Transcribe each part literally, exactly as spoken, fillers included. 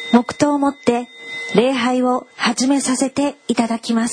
黙祷をもって礼拝を始めさせていただきます。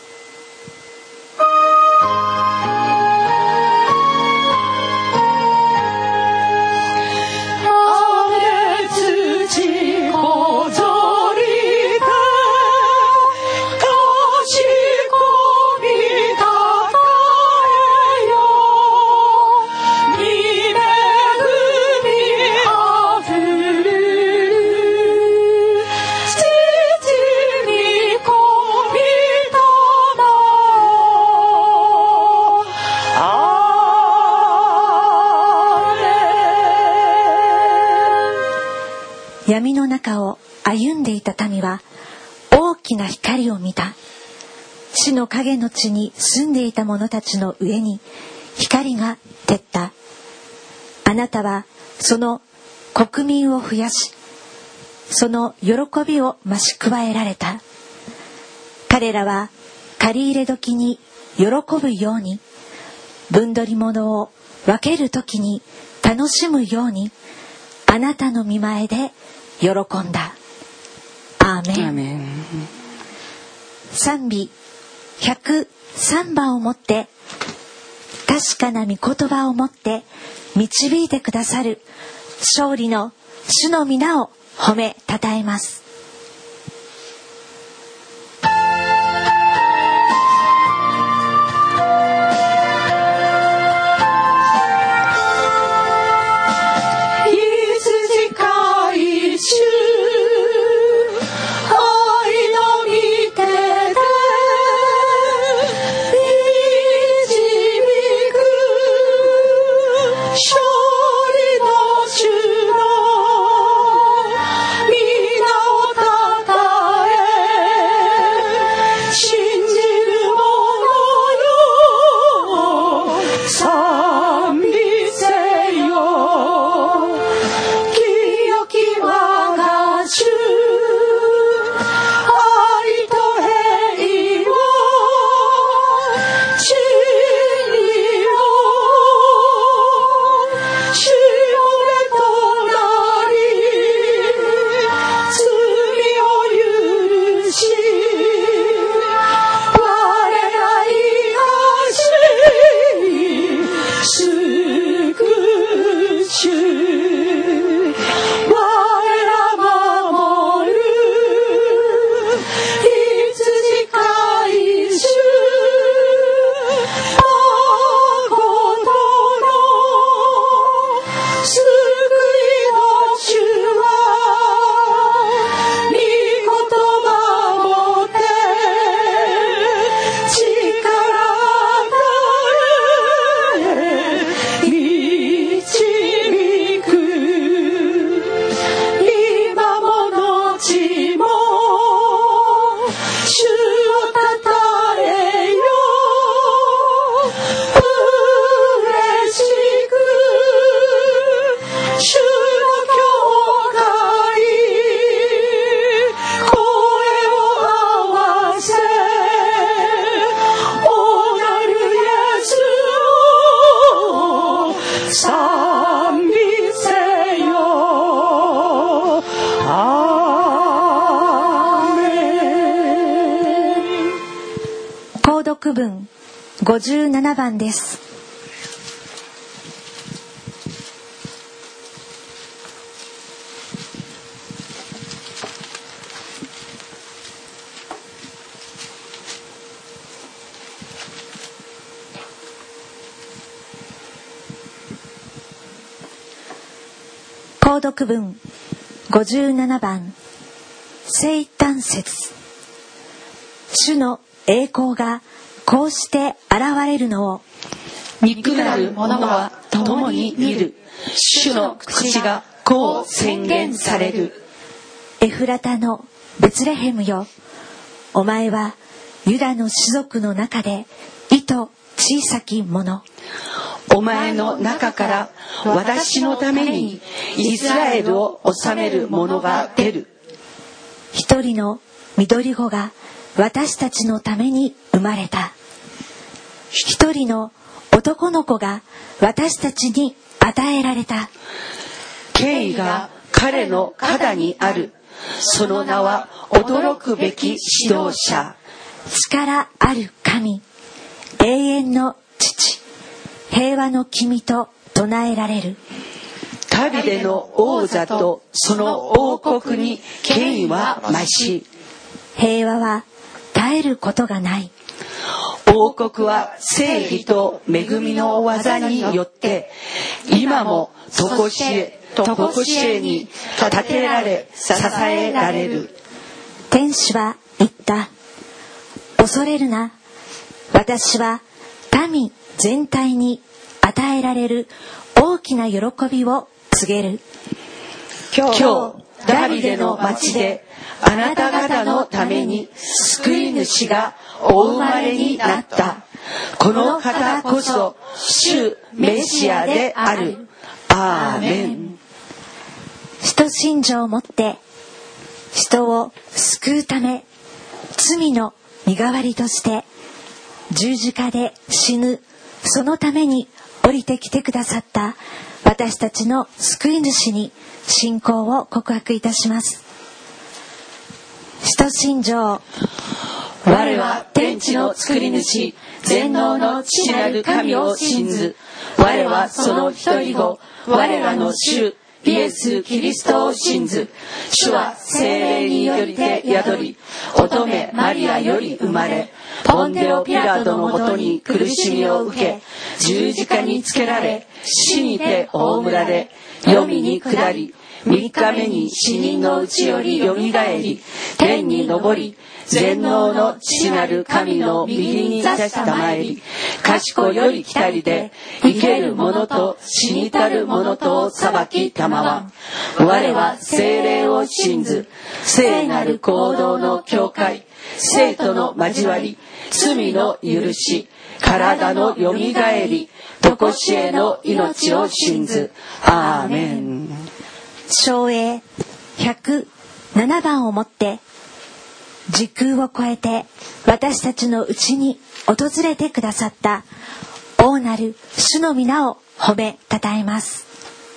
闇の中を歩んでいた民は大きな光を見た。死の影の地に住んでいた者たちの上に光が照った。あなたはその国民を増やし、その喜びを増し加えられた。彼らは借り入れ時に喜ぶように、分取り物を分ける時に楽しむように、あなたの御前で喜んだ。アーメン。アーメン。賛美ひゃくさんばんをもって、確かな御言葉をもって導いてくださる勝利の主の皆を褒めたたえます。読文ごじゅうななばんです。購読文ごじゅうななばん、生誕節。主の栄光がこうして現れるのを憎なる者は共に見る。主の口がこう宣言される。 エフラタのベツレヘムよ、お前はユダの種族の中でいと小さきもの。 お前の中から私のためにイスラエルを治める者が出る。 一人の緑子が私たちのために生まれた。一人の男の子が私たちに与えられた。 権威が彼の肩にある。 その名は驚くべき指導者、 力ある神、永遠の父、平和の君と唱えられる。 ダビデの王座とその王国に権威は増し、 平和は絶えることがない。 王国は正義と恵みの技によって今もとこしえとこしえに立てられ支えられる。 天使は言った。恐れるな。私は民全体に与えられる大きな喜びを告げる。 今日ダビデの町であなた方のために救い主がお生まれになった。この方こそ主メシアである。アーメン。 使徒信条をもって人を救うため、罪の身代わりとして十字架で死ぬ、そのために降りてきてくださった私たちの救い主に信仰を告白いたします。使徒信条。 我は天地の作り主、全能の父なる神を信ず。我はその一人子、我らの主イエス・キリストを信ず。主は聖霊によりて宿り、乙女マリアより生まれ、ポンデオピラトのもとに苦しみを受け、十字架につけられ、死にて葬られ、黄泉に下り、三日目に死人のうちよりよみがえり、天に昇り、全能の父なる神の右に座したまえり、賢より来たりで、生ける者と死にたる者とを裁きたまわ。我は聖霊を信ず、聖なる行動の教会、聖との交わり、罪の許し、体のよみがえり、とこしえの命を信ず。アーメン。 唱詠ひゃくななばんをもって時空を超えて私たちのうちに訪れてくださった王なる主の皆を褒めたたえます。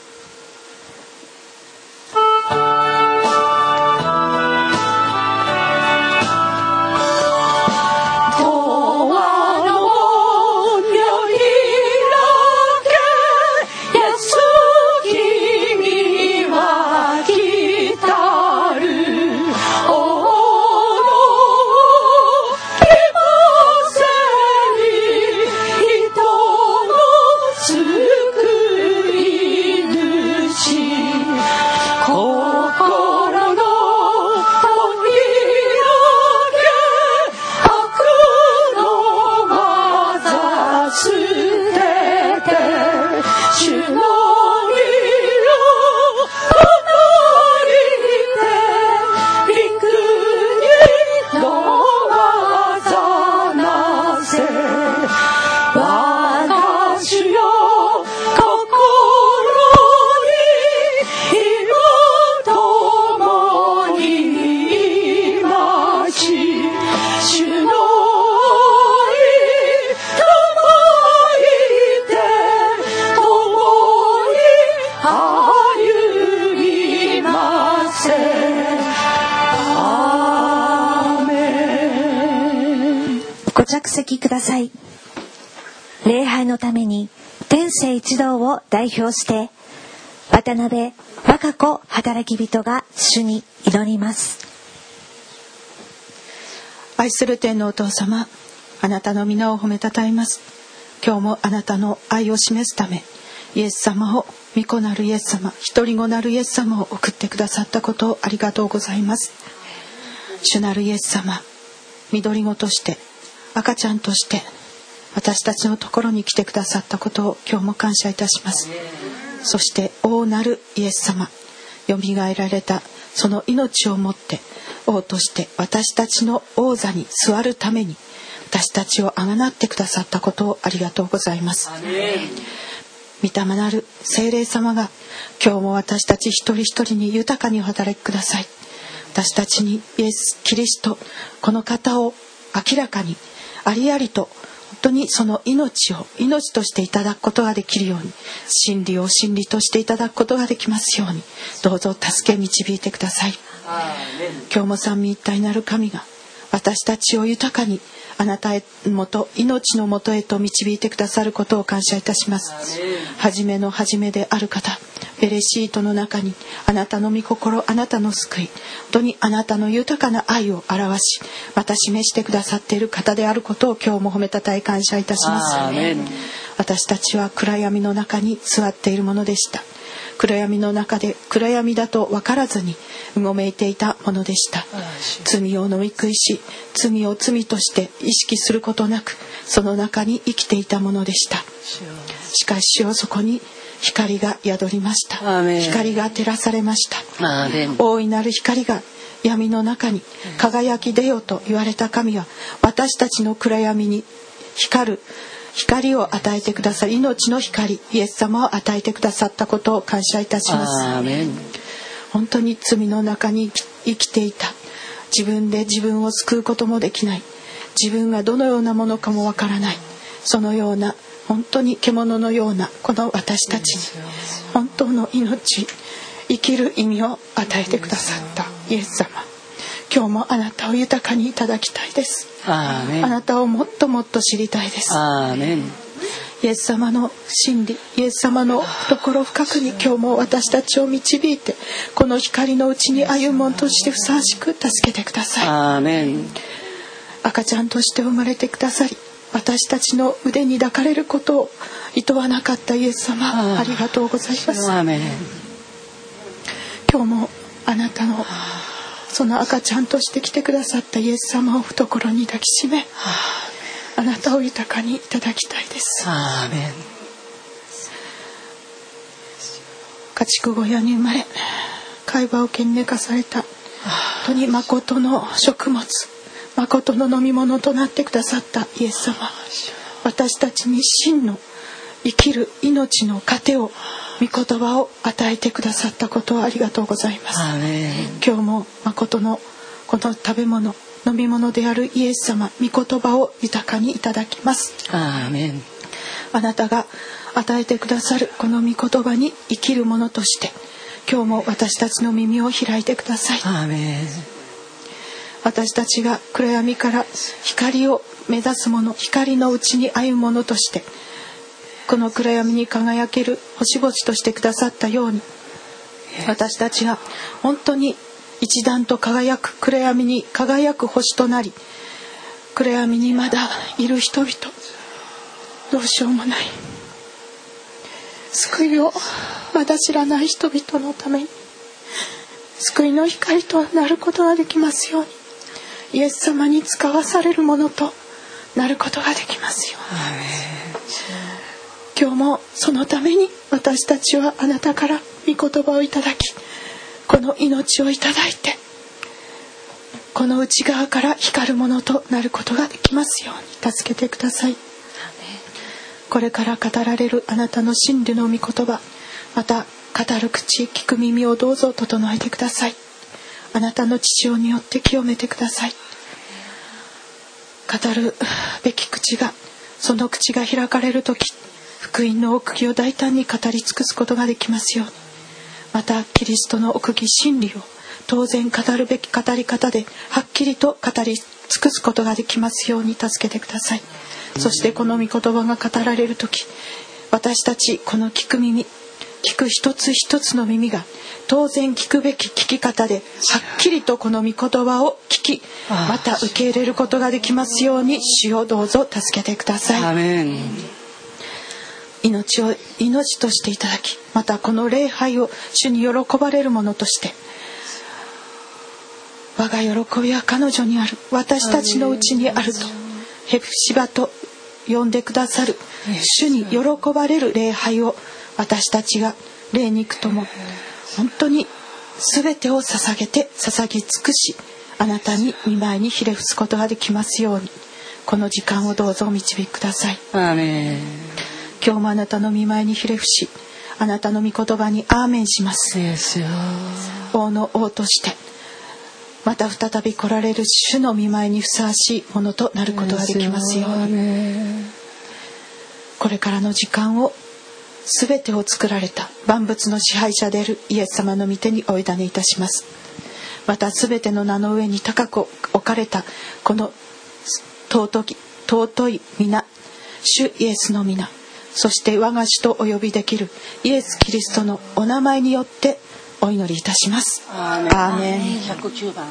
ご着席ください。礼拝のために天聖一同を代表して渡辺和歌子働き人が主に祈ります。 愛する天のお父様、あなたの皆を褒めたたえます。今日もあなたの愛を示すためイエス様を、御子なるイエス様、一人子なるイエス様を送ってくださったことをありがとうございます。主なるイエス様、緑子として赤ちゃんとして私たちのところに来てくださったことを今日も感謝いたします。そして王なるイエス様、よみがえられたその命をもって王として私たちの王座に座るために私たちをあがなってくださったことをありがとうございます。御霊なる聖霊様が今日も私たち一人一人に豊かにお働きください。私たちにイエス・キリスト、この方を明らかにありありと本当にその命を命としていただくことができるように、真理を真理としていただくことができますように、どうぞ助け導いてください。 今日も三位一体なる神が私たちを豊かにあなたへもと命のもとへと導いてくださることを感謝いたします。初めの初めである方、ベレシートの中にあなたの御心、あなたの救い、本当にあなたの豊かな愛を表し、また示してくださっている方であることを今日も褒めたたえ感謝いたします。私たちは暗闇の中に座っているものでした。暗闇の中で暗闇だと分からずにうごめいていたものでした。罪を飲み食いし、罪を罪として意識することなくその中に生きていたものでした。しかしそこに光が宿りました。光が照らされました。大いなる光が闇の中に輝き出よと言われた神は私たちの暗闇に光る光を与えてくださり、命の光イエス様を与えてくださったことを感謝いたします。本当に罪の中に生きていた、自分で自分を救うこともできない、自分がどのようなものかもわからない、そのような本当に獣のようなこの私たちに本当の命、生きる意味を与えてくださったイエス様、今日もあなたを豊かにいただきたいです。あなたをもっともっと知りたいです。アーメン。イエス様の真理、イエス様の懐深くに今日も私たちを導いて、この光のうちに歩む者としてふさわしく助けてください。アーメン。赤ちゃんとして生まれてくださり、私たちの腕に抱かれることを厭わなかったイエス様、ありがとうございます。アーメン。今日もあなたのその赤ちゃんとして来てくださったイエス様を懐に抱きしめ、あなたを豊かにいただきたいです。アーメン。家畜小屋に生まれ、海馬を懸命化された本当に誠の食物、誠の飲み物となってくださったイエス様、私たちに真の生きる命の糧を、御言葉を与えてくださったことをありがとうございます。今日も誠のこの食べ物、飲み物であるイエス様、御言葉を豊かにいただきます。アーメン。あなたが与えてくださるこの御言葉に生きるものとして、今日も私たちの耳を開いてください。アーメン。私たちが暗闇から光を目指すもの、光のうちに歩むものとして、この暗闇に輝ける星々としてくださったように、私たちが本当に一段と輝く、暗闇に輝く星となり、暗闇にまだいる人々、どうしようもない救いをまだ知らない人々のために救いの光となることができますように、イエス様に使わされるものとなることができますように。今日もそのために私たちはあなたから御言葉をいただき、この命をいただいて、この内側から光るものとなることができますように助けてください。これから語られるあなたの真理の御言葉、また語る口、聞く耳をどうぞ整えてください。あなたの血潮によって清めてください。語るべき口が、その口が開かれるとき、福音の奥義を大胆に語り尽くすことができますように、またキリストの奥義真理を当然語るべき語り方ではっきりと語り尽くすことができますように助けてください。そしてこの御言葉が語られるとき、私たちこの聞く耳、聞く一つ一つの耳が当然聞くべき聞き方ではっきりとこの御言葉を聞き、また受け入れることができますように、主をどうぞ助けてください。アーメン。命を命としていただき、またこの礼拝を主に喜ばれるものとして、我が喜びは彼女にある、私たちのうちにあるとヘプシバと呼んでくださる主に喜ばれる礼拝を、私たちが霊肉とも本当に全てを捧げて捧ぎ尽くし、あなたに御前にひれ伏すことができますように、この時間をどうぞお導きください。アーメン。今日もあなたの御前にひれ伏し、あなたの御言葉にアーメンします。王の王としてまた再び来られる主の御前にふさわしいものとなることができますように、これからの時間を全てを作られた万物の支配者であるイエス様の御手にお委ねいたします。 またすべての名の上に高く置かれたこの尊き尊い皆、主イエスの皆、そして我が主とお呼びできるイエス・キリストのお名前によってお祈りいたします。アーメン。 ひゃくきゅうばん。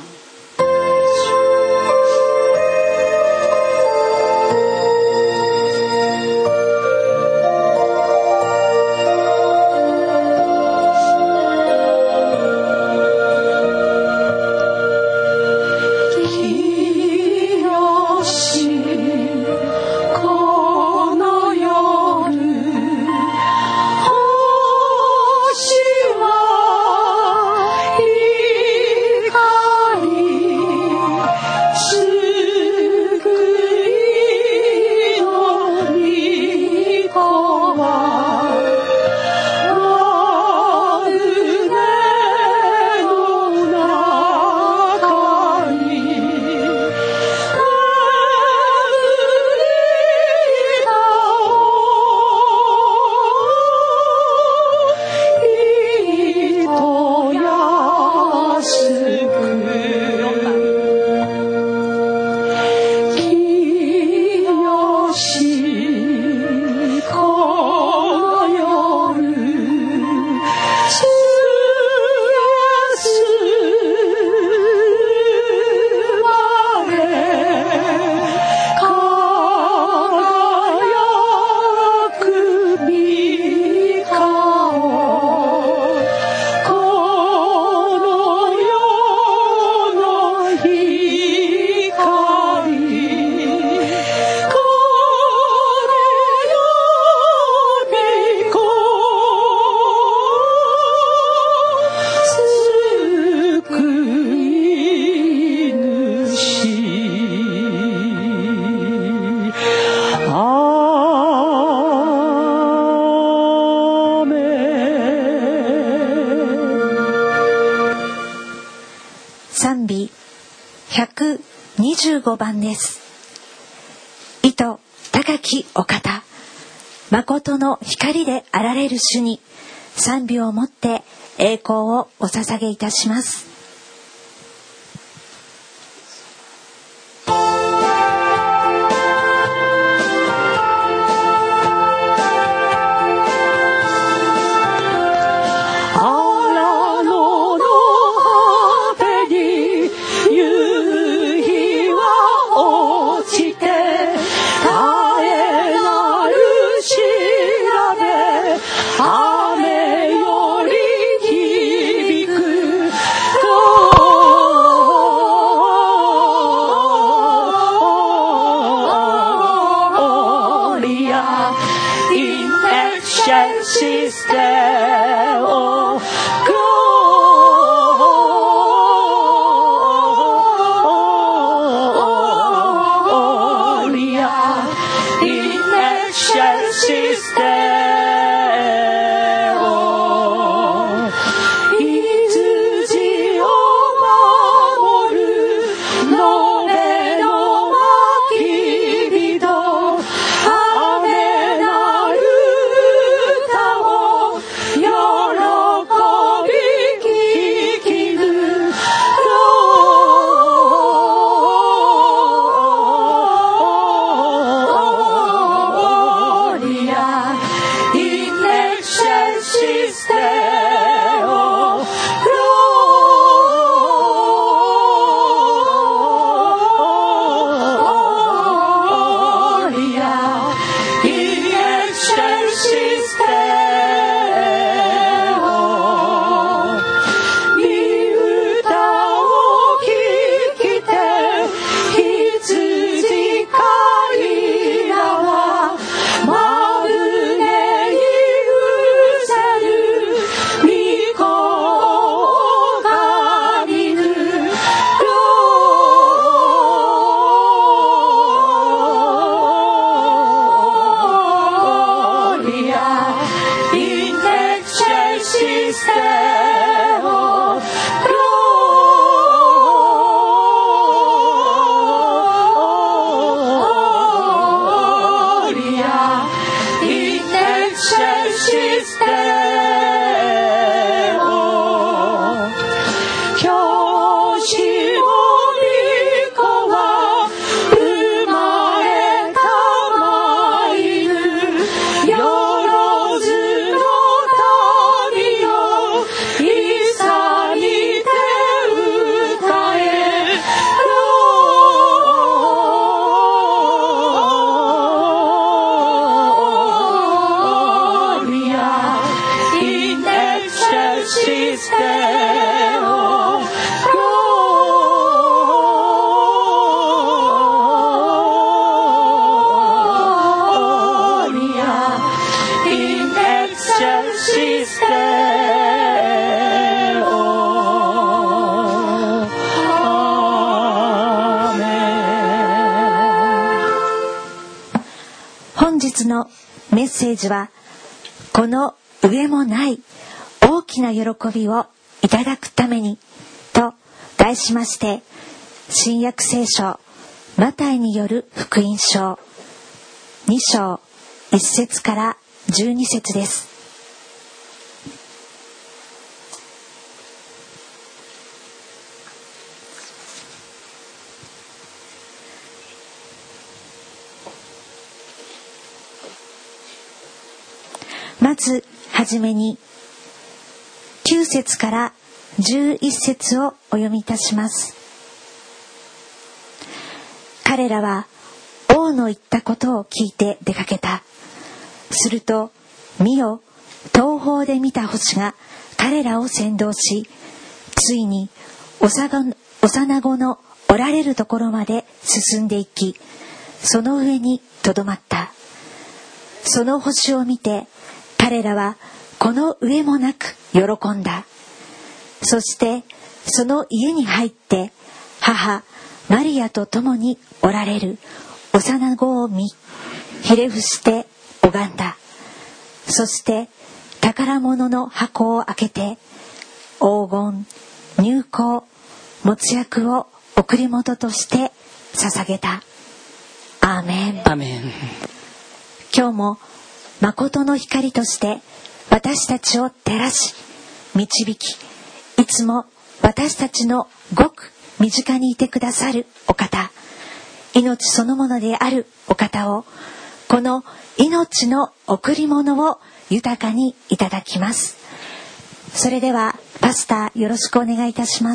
賛美ひゃくにじゅうごばんです。意図高きお方、誠の光であられる主に賛美をもって栄光をお捧げいたします。 雨より響く日のメッセージは、この上もない大きな喜びをいただくためにと題しまして、新約聖書マタイによる福音書に章いち節からじゅうに節です。まずはじめにきゅう節からじゅういち節をお読みいたします。彼らは王の言ったことを聞いて出かけた。すると見よ、東方で見た星が彼らを先導し、ついに幼子のおられるところまで進んでいき、その上にとどまった。その星を見て彼らはこの上もなく喜んだ。そしてその家に入って母マリアと共におられる幼子を見、ひれ伏して拝んだ。そして宝物の箱を開けて黄金、乳香、没薬を贈り物として捧げた。アーメン。 アーメン。 今日も誠の光として私たちを照らし導き、いつも私たちのごく身近にいてくださるお方、命そのものであるお方を、この命の贈り物を豊かにいただきます。それではパスタよろしくお願いいたします。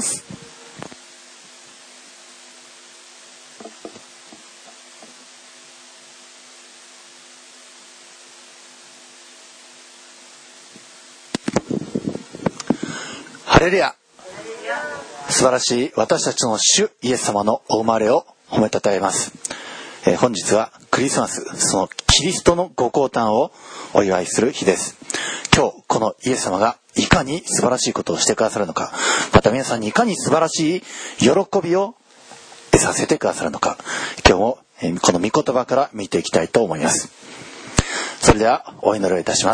ハレルヤ。素晴らしい私たちの主イエス様のお生まれを褒めたたえます。えー、本日はクリスマス、そのキリストのご降誕をお祝いする日です。今日このイエス様がいかに素晴らしいことをしてくださるのか、また皆さんにいかに素晴らしい喜びを得させてくださるのか、今日も、えー、この御言葉から見ていきたいと思います。それではお祈りをいたします。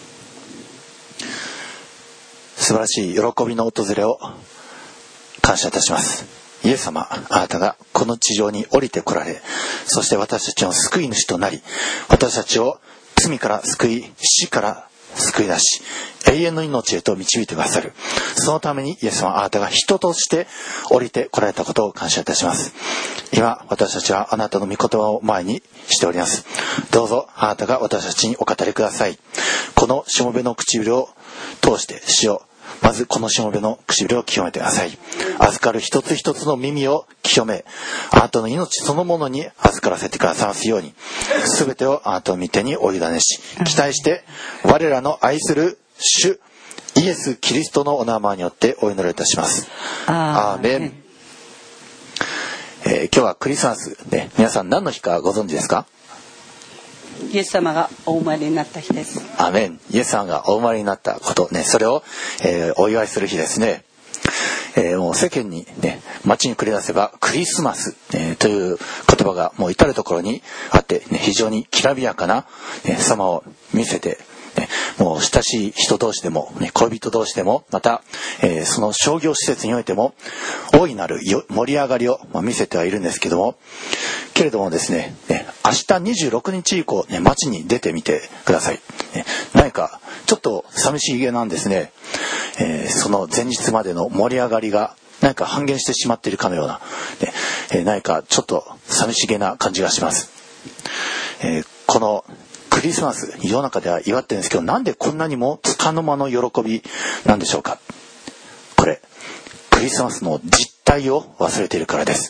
素晴らしい喜びの訪れを感謝いたします。イエス様、あなたがこの地上に降りてこられ、そして私たちの救い主となり、私たちを罪から救い、死から救い出し、永遠の命へと導いてくださる。そのためにイエス様、あなたが人として降りてこられたことを感謝いたします。今私たちはあなたの御言葉を前にしております。どうぞあなたが私たちにお語りください。このしもべの唇を通して主を、まずこのしもべの唇を清めてください。預かる一つ一つの耳を清め、あなたの命そのものに預からせてくださいますように、すべてをあなたの御手にお委ねし、期待して我らの愛する主イエス・キリストのお名前によってお祈りいたします。アーメン。えー、今日はクリスマスで、皆さん何の日かご存知ですか？ イエス様がお生まれになった日です。 アーメン。イエス様がお生まれになったことね、それを、えー、お祝いする日ですね。えー、もう世間にね、街に繰り出せばクリスマス、えー、という言葉がもう至るところにあって、ね、非常にきらびやかな、ね、様を見せて、ね、もう親しい人同士でも、ね、恋人同士でも、また、えー、その商業施設においても大いなる盛り上がりを、まあ、見せてはいるんですけども、けれどもですね、ね、明日にじゅうろくにち以降、ね、街に出てみてください。ね、何かちょっと寂しげなんですね。えー、その前日までの盛り上がりが何か半減してしまっているかのような、ねえー、何かちょっと寂しげな感じがします。えー、このクリスマス世の中では祝ってるんですけど、なんでこんなにも束の間の喜びなんでしょうか。これクリスマスの実態を忘れているからです。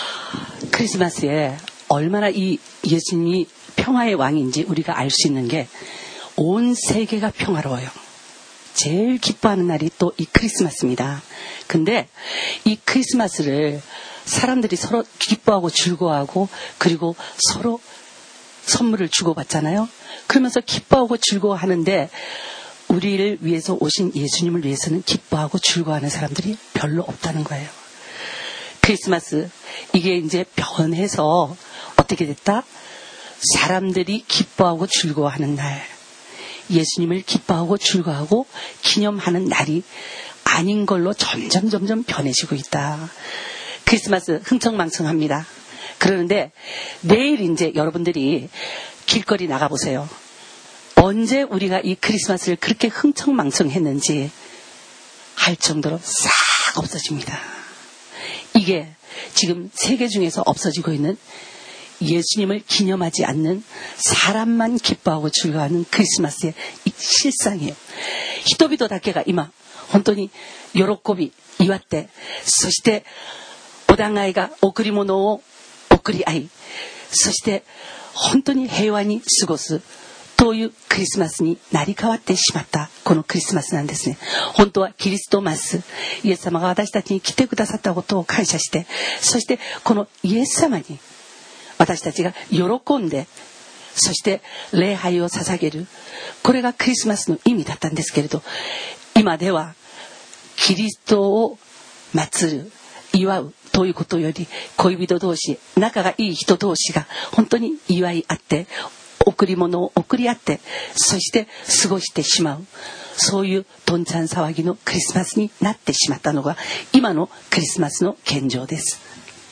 크리스마스에 얼마나 이 예수님이 평화의 왕인지 우리가 알 수 있는 게 온 세계가 평화로워요. 제일 기뻐하는 날이 또 이 크리스마스입니다. 근데 이 크리스마스를 사람들이 서로 기뻐하고 즐거워하고 그리고 서로 선물을 주고받잖아요. 그러면서 기뻐하고 즐거워하는데 우리를 위해서 오신 예수님을 위해서는 기뻐하고 즐거워하는 사람들이 별로 없다는 거예요. 크리스마스 이게 이제 변해서 어떻게 됐다? 사람들이 기뻐하고 즐거워하는 날, 예수님을 기뻐하고 즐거워하고 기념하는 날이 아닌 걸로 점점 점점 변해지고 있다. 크리스마스 흥청망청합니다. 그러는데 내일 이제 여러분들이 길거리 나가보세요. 언제 우리가 이 크리스마스를 그렇게 흥청망청했는지 할 정도로 싹 없어집니다. 이게 지금 세계 중에서 없어지고 있는 예수님을 기념하지 않는 사람만 기뻐하고 즐거워하는 크리스마스의 실상이에요. 人々だけが今本当に喜び祝って、そしてお互いが贈り物を贈り合い、そして本当に平和に過ごすというクリスマスになり変わってしまったこのクリスマスなんですね。本当はキリストマス、イエス様が私たちに来てくださったことを感謝して、そしてこのイエス様に私たちが喜んで、そして礼拝を捧げる、これがクリスマスの意味だったんですけれど、今ではキリストを祀る、祝うということより、恋人同士、仲がいい人同士が本当に祝い合って贈り物を贈り合って、そして過ごしてしまう、そういうどんちゃん騒ぎのクリスマスになってしまったのが今のクリスマスの現状です。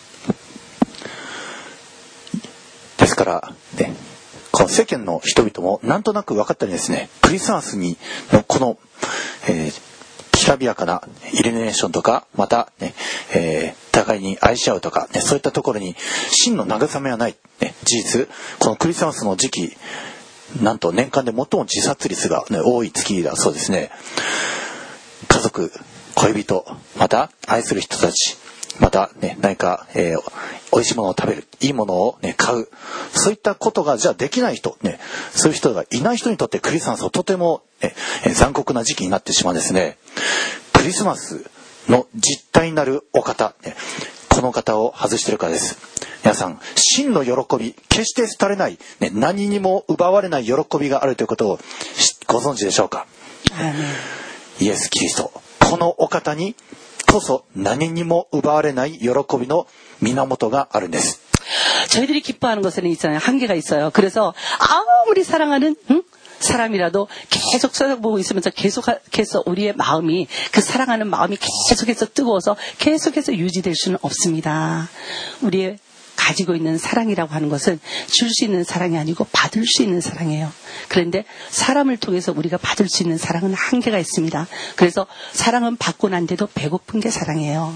ですからね、この世間の人々もなんとなく分かったようにですね、クリスマスにのこの、えー、きらびやかなイルミネーションとか、またね、えー、互いに愛し合うとか、ね、そういったところに真の慰めはない、ね、事実、このクリスマスの時期、なんと年間で最も自殺率が、ね、多い月だそうですね。家族、恋人、また愛する人たち、またね、何か、えー、美味しいものを食べる、いいものを、ね、買う、そういったことがじゃあできない人、ね、そういう人がいない人にとってクリスマスはとても、ね、残酷な時期になってしまうんですね。クリスマスの実体になるお方、ね、この方を外しているからです。皆さん、真の喜び、決して廃れない、ね、何にも奪われない喜びがあるということをご存知でしょうか。イエス・キリスト、このお方にこそ何にも奪われない喜びの源があるんです。 저희들이 기뻐하는 것에는 있잖아요. 한계가 있어요. 그래서 아무리 사랑하는 응? 사람이라도 계속 쳐다보고 있으면서 계속해서 우리의 마음이, 그 사랑하는 마음이 계속해서 뜨거워서 계속해서 유지될 수는 없습니다. 우리의 가지고 있는 사랑이라고 하는 것은 줄 수 있는 사랑이 아니고 받을 수 있는 사랑이에요. 그런데 사람을 통해서 우리가 받을 수 있는 사랑은 한계가 있습니다. 그래서 사랑은 받고 난 데도 배고픈 게 사랑이에요.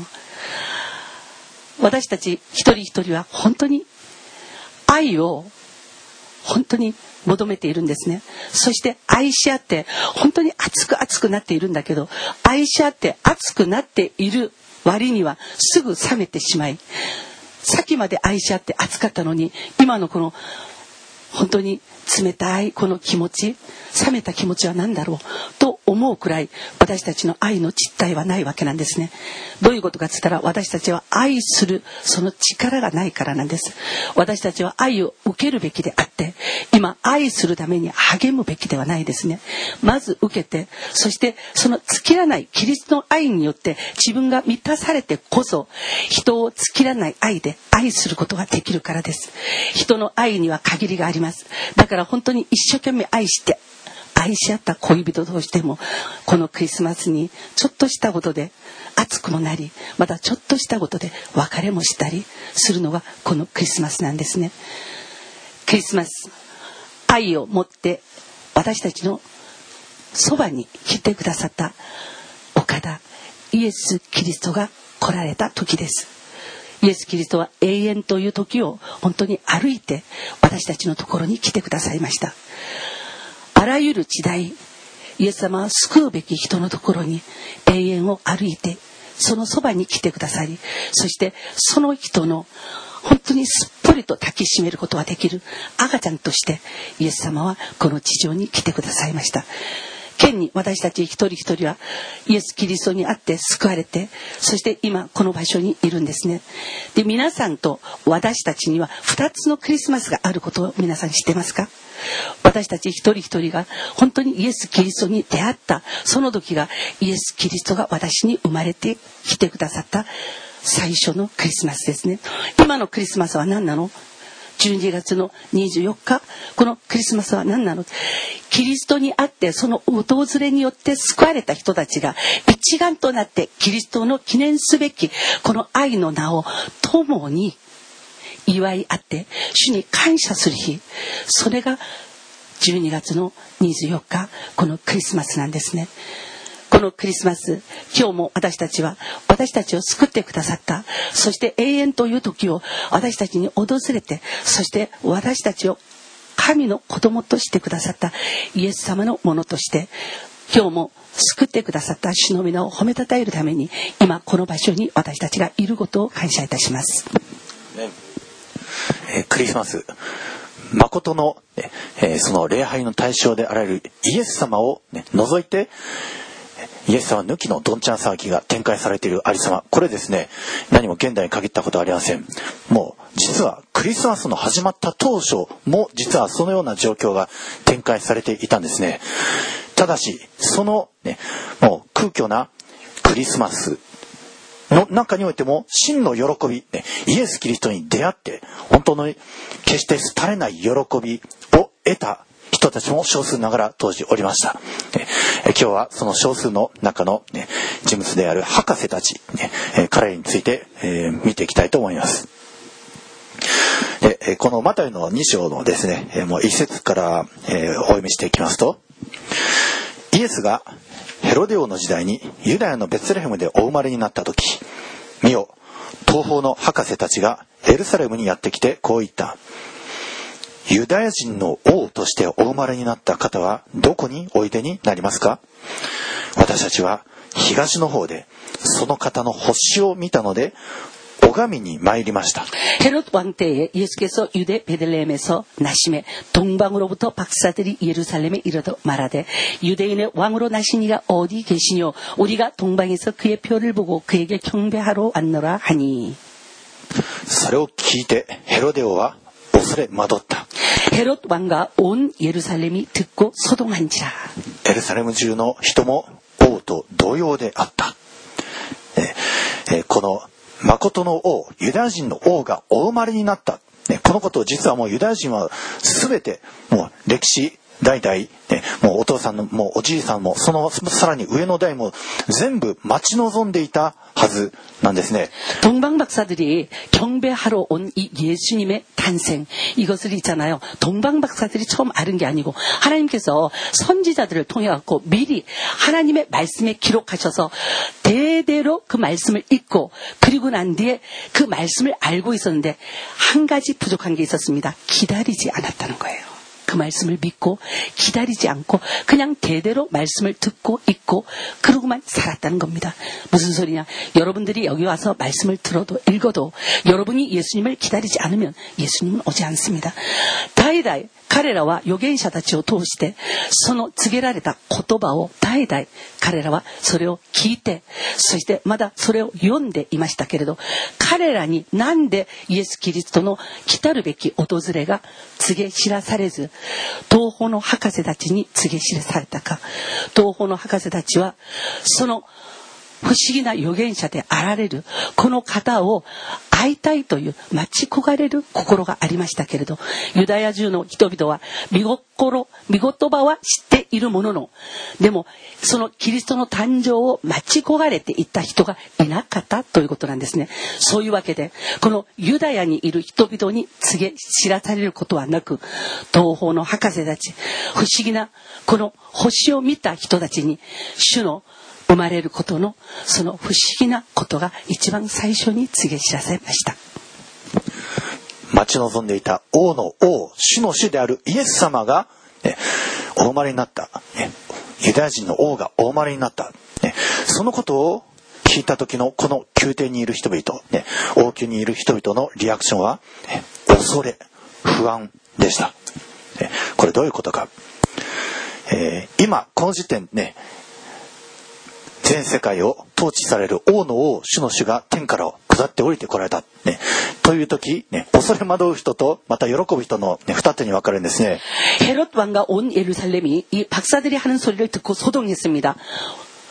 私たち一人一人は本当に愛を本当に求めているんですね。そして愛し合って本当に熱く熱くなっているんだけど、愛し合って熱くなっている割にはすぐ冷めてしまい、さっきまで愛し合って熱かったのに、今のこの本当に冷たいこの気持ち、冷めた気持ちは何だろうと思うくらい、私たちの愛の実体はないわけなんですね。どういうことかって言ったら、私たちは愛するその力がないからなんです。私たちは愛を受けるべきであって、今愛するために励むべきではないですね。まず受けて、そしてその尽きらないキリストの愛によって自分が満たされてこそ、人を尽きらない愛で愛することができるからです。人の愛には限りがあります。だから本当に一生懸命愛して愛し合った恋人同士でも、このクリスマスにちょっとしたことで熱くもなり、またちょっとしたことで別れもしたりするのがこのクリスマスなんですね。クリスマス、愛を持って私たちのそばに来てくださったお方、イエス・キリストが来られた時です。イエス・キリストは永遠という時を本当に歩いて私たちのところに来てくださいました。あらゆる時代、イエス様は救うべき人のところに永遠を歩いて、そのそばに来てくださり、そしてその人の本当にすっぽりと抱きしめることができる赤ちゃんとしてイエス様はこの地上に来てくださいました。現に私たち一人一人はイエス・キリストにあって救われて、そして今この場所にいるんですね。で、皆さんと私たちには二つのクリスマスがあることを皆さん知ってますか？私たち一人一人が本当にイエス・キリストに出会ったその時が、イエス・キリストが私に生まれてきてくださった最初のクリスマスですね。今のクリスマスは何なの？ じゅうにがつのにじゅうよっか、このクリスマスは何なの？キリストにあってその訪れによって救われた人たちが一丸となってキリストの記念すべきこの愛の名を共に祝い合って主に感謝する日、それがじゅうにがつのにじゅうよっか、このクリスマスなんですね。このクリスマス、今日も私たちは私たちを救ってくださった、そして永遠という時を私たちに訪れて、そして私たちを神の子供としてくださったイエス様のものとして、今日も救ってくださった主の皆を褒めたたえるために、今この場所に私たちがいることを感謝いたします。 えー、クリスマス、誠の、えー、その礼拝の対象であられるイエス様を、ね、除いてイエス様抜きのどんちゃん騒ぎが展開されているありさま、これですね、何も現代に限ったことはありません。もう実はクリスマスの始まった当初も実はそのような状況が展開されていたんですね。ただしその、ね、もう空虚なクリスマスの中においても真の喜び、ね、イエス・キリストに出会って本当の決して廃れない喜びを得た人たちも少数ながら当時おりました。え今日はその少数の中の、ね、人物である博士たち、ね、え彼らについて、えー、見ていきたいと思います。でこのマタイのに章のですね、えもう一節から、えー、お読みしていきますと、イエスがヘロデ王の時代にユダヤのベツレヘムでお生まれになった時、見よ、東方の博士たちがエルサレムにやってきてこう言った。ユダヤ人の王としてお生まれになった方はどこにおいでになりますか？私たちは東の方でその方の星を見たので拝みに参りました。 헤롯 왕 때에 예수께서 유대 베들레헴에서 나심에 동방으로부터 박사들이 예루살렘에 이르러 말하되 유대인의 왕으로 나신 이가 어디 계시뇨? 우리가 동방에서 그의 표를 보고 그에게 경배하러 왔노라 하니. それを聞いてヘロデ王は恐れ惑った。 헤롯 왕과 온 예루살렘이 듣고 소동한지라. エルサレム中の人も王と同様であった。えー、この誠の王、ユダヤ人の王がお生まれになった、ね、このことを実はもうユダヤ人は全てもう歴史代々、ね、もうお父さんのもうおじいさんもそのさらに上の代も全部待ち望んでいたはずなんですね。 동방박사들이 경배하러 온 이 예수님의 탄생, 이것을 있잖아요. 동방박사들이 처음 아는 게 아니고 하나님께서 선지자들을 통해 갖고 미리 하나님의 말씀에 기록하셔서 대대로 그 말씀을 읽고 그리고 난 뒤에 그 말씀을 알고 있었는데 한 가지 부족한 게 있었습니다. 기다리지 않았다는 거예요. 그 말씀을 믿고 기다리지 않고 그냥 대대로 말씀을 듣고 읽고 그러고만 살았다는 겁니다. 무슨 소리냐? 여러분들이 여기 와서 말씀을 들어도 읽어도 여러분이 예수님을 기다리지 않으면 예수님은 오지 않습니다. 다이다이彼らは預言者たちを通してその告げられた言葉を代々彼らはそれを聞いて、そしてまだそれを読んでいましたけれど、彼らになんでイエス・キリストの来たるべき訪れが告げ知らされず、東方の博士たちに告げ知らされたか。東方の博士たちはその不思議な預言者であられるこの方を会いたいという待ち焦がれる心がありましたけれど、ユダヤ中の人々は見心、見言葉は知っているものの、でもそのキリストの誕生を待ち焦がれていった人がいなかったということなんですね。そういうわけでこのユダヤにいる人々に告げ知らされることはなく、東方の博士たち、不思議なこの星を見た人たちに主の生まれることのその不思議なことが一番最初に告げ知らせました。 待ち望んでいた王の王、主の主であるイエス様が、ね、お生まれになった、ね、ユダヤ人の王がお生まれになった、ね、そのことを聞いた時のこの宮廷にいる人々、ね、王宮にいる人々のリアクションは、ね、恐れ、不安でした。ね、これどういうことか、えー、今この時点ね、全世界を統治される王の王、主の主が天から下って降りてこられた、ね、という時、ね、恐れ惑う人とまた喜ぶ人の、ね、二手に分かれるんですね。 헤롯 왕과 온 예루살렘이 이 박사들이 하는 소리를 듣고 소동했습니다.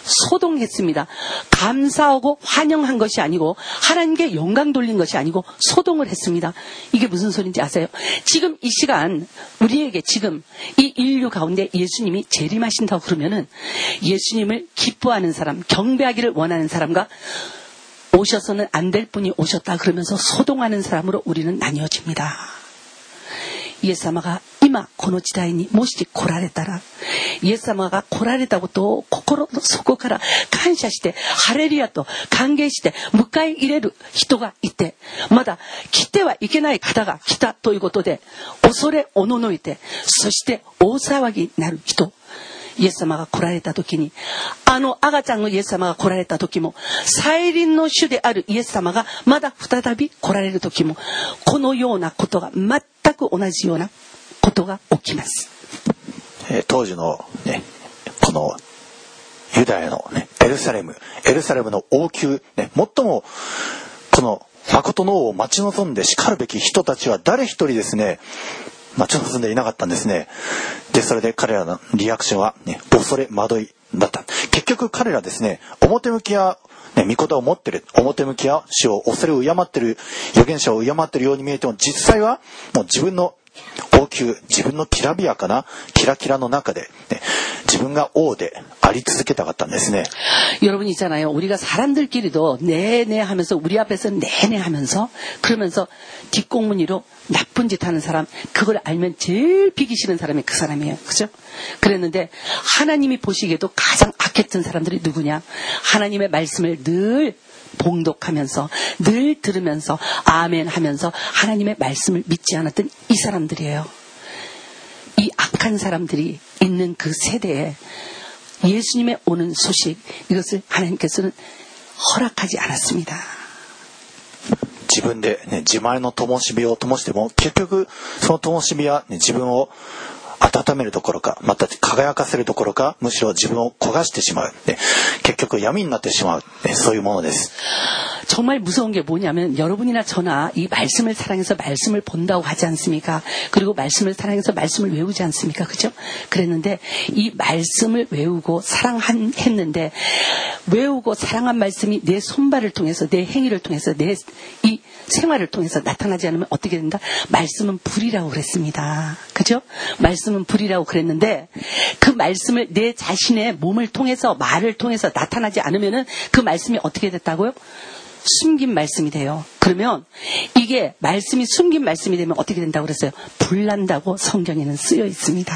소동했습니다. 감사하고 환영한 것이 아니고 하나님께 영광 돌린 것이 아니고 소동을 했습니다. 이게 무슨 소리인지 아세요? 지금 이 시간 우리에게 지금 이 인류 가운데 예수님이 재림하신다고 그러면은 예수님을 기뻐하는 사람, 경배하기를 원하는 사람과 오셔서는 안 될 분이 오셨다 그러면서 소동하는 사람으로 우리는 나뉘어집니다. イエス様が今この時代にもし来られたら、イエス様が来られたことを心の底から感謝してハレルヤと歓迎して迎え入れる人がいて、まだ来てはいけない方が来たということで恐れおののいて、そして大騒ぎになる人、イエス様が来られた時に、あの赤ちゃんのイエス様が来られた時も、再臨の主であるイエス様がまだ再び来られる時も、このようなことが全く同じようなことが起きます。 えー、当時のね、このユダヤのね、エルサレム、エルサレムの王宮、ね、最もこの誠の王を待ち望んでしかるべき人たちは誰一人ですね、待ち望んでいなかったんですね。で、それで彼らのリアクションは、ね、恐れ惑いだった。結局彼らですね、表向きは、ね、御言を持ってる、表向きは主を恐れを敬ってる、預言者を敬ってるように見えても、実際はもう自分の王宮、自分のきらびやかなキラキラの中で、ね、自分が王であり続けたかったんですね。 여러분 있잖아요. 우리가 사람들끼리도 네네 하면서 우리 앞에서 네네 하면서 그러면서 뒷공무니로 나쁜 짓 하는 사람, 그걸 알면 제일 비기 싫은 사람이 그 사람이에요. 그죠? 그랬는데 하나님이 보시기에도 가장 악했던 사람들이 누구냐? 하나님의 말씀을 늘 봉독하면서 늘 들으면서 아멘 하면서 하나님의 말씀을 믿지 않았던 이 사람들이에요. 이 악한 사람들이 있는 그 세대에 예수님의 오는 소식, 이것을 하나님께서는 허락하지 않았습니다. 自分で、ね、自前の灯火を灯しても結局その灯火は、ね、自分を温めるどころか、また輝かせるどころか、むしろ自分を焦がしてしまう、ね、結局闇になってしまう、ね、そういうものです。 정말 무서운 게 뭐냐면 여러분이나 저나 이 말씀을 사랑해서 말씀을 본다고 하지 않습니까? 그리고 말씀을 사랑해서 말씀을 외우지 않습니까? 그죠? 그랬는데 이 말씀을 외우고 사랑했는데 외우고 사랑한 말씀이 내 손발을 통해서 내 행위를 통해서 내 이 생활을 통해서 나타나지 않으면 어떻게 된다? 말씀은 불이라고 그랬습니다. 그죠? 말씀은 불이라고 그랬는데 그 말씀을 내 자신의 몸을 통해서 말을 통해서 나타나지 않으면은 그 말씀이 어떻게 됐다고요? 숨긴 말씀이 돼요. 그러면 이게 말씀이 숨긴 말씀이 되면 어떻게 된다고 그랬어요? 불난다고 성경에는 쓰여 있습니다.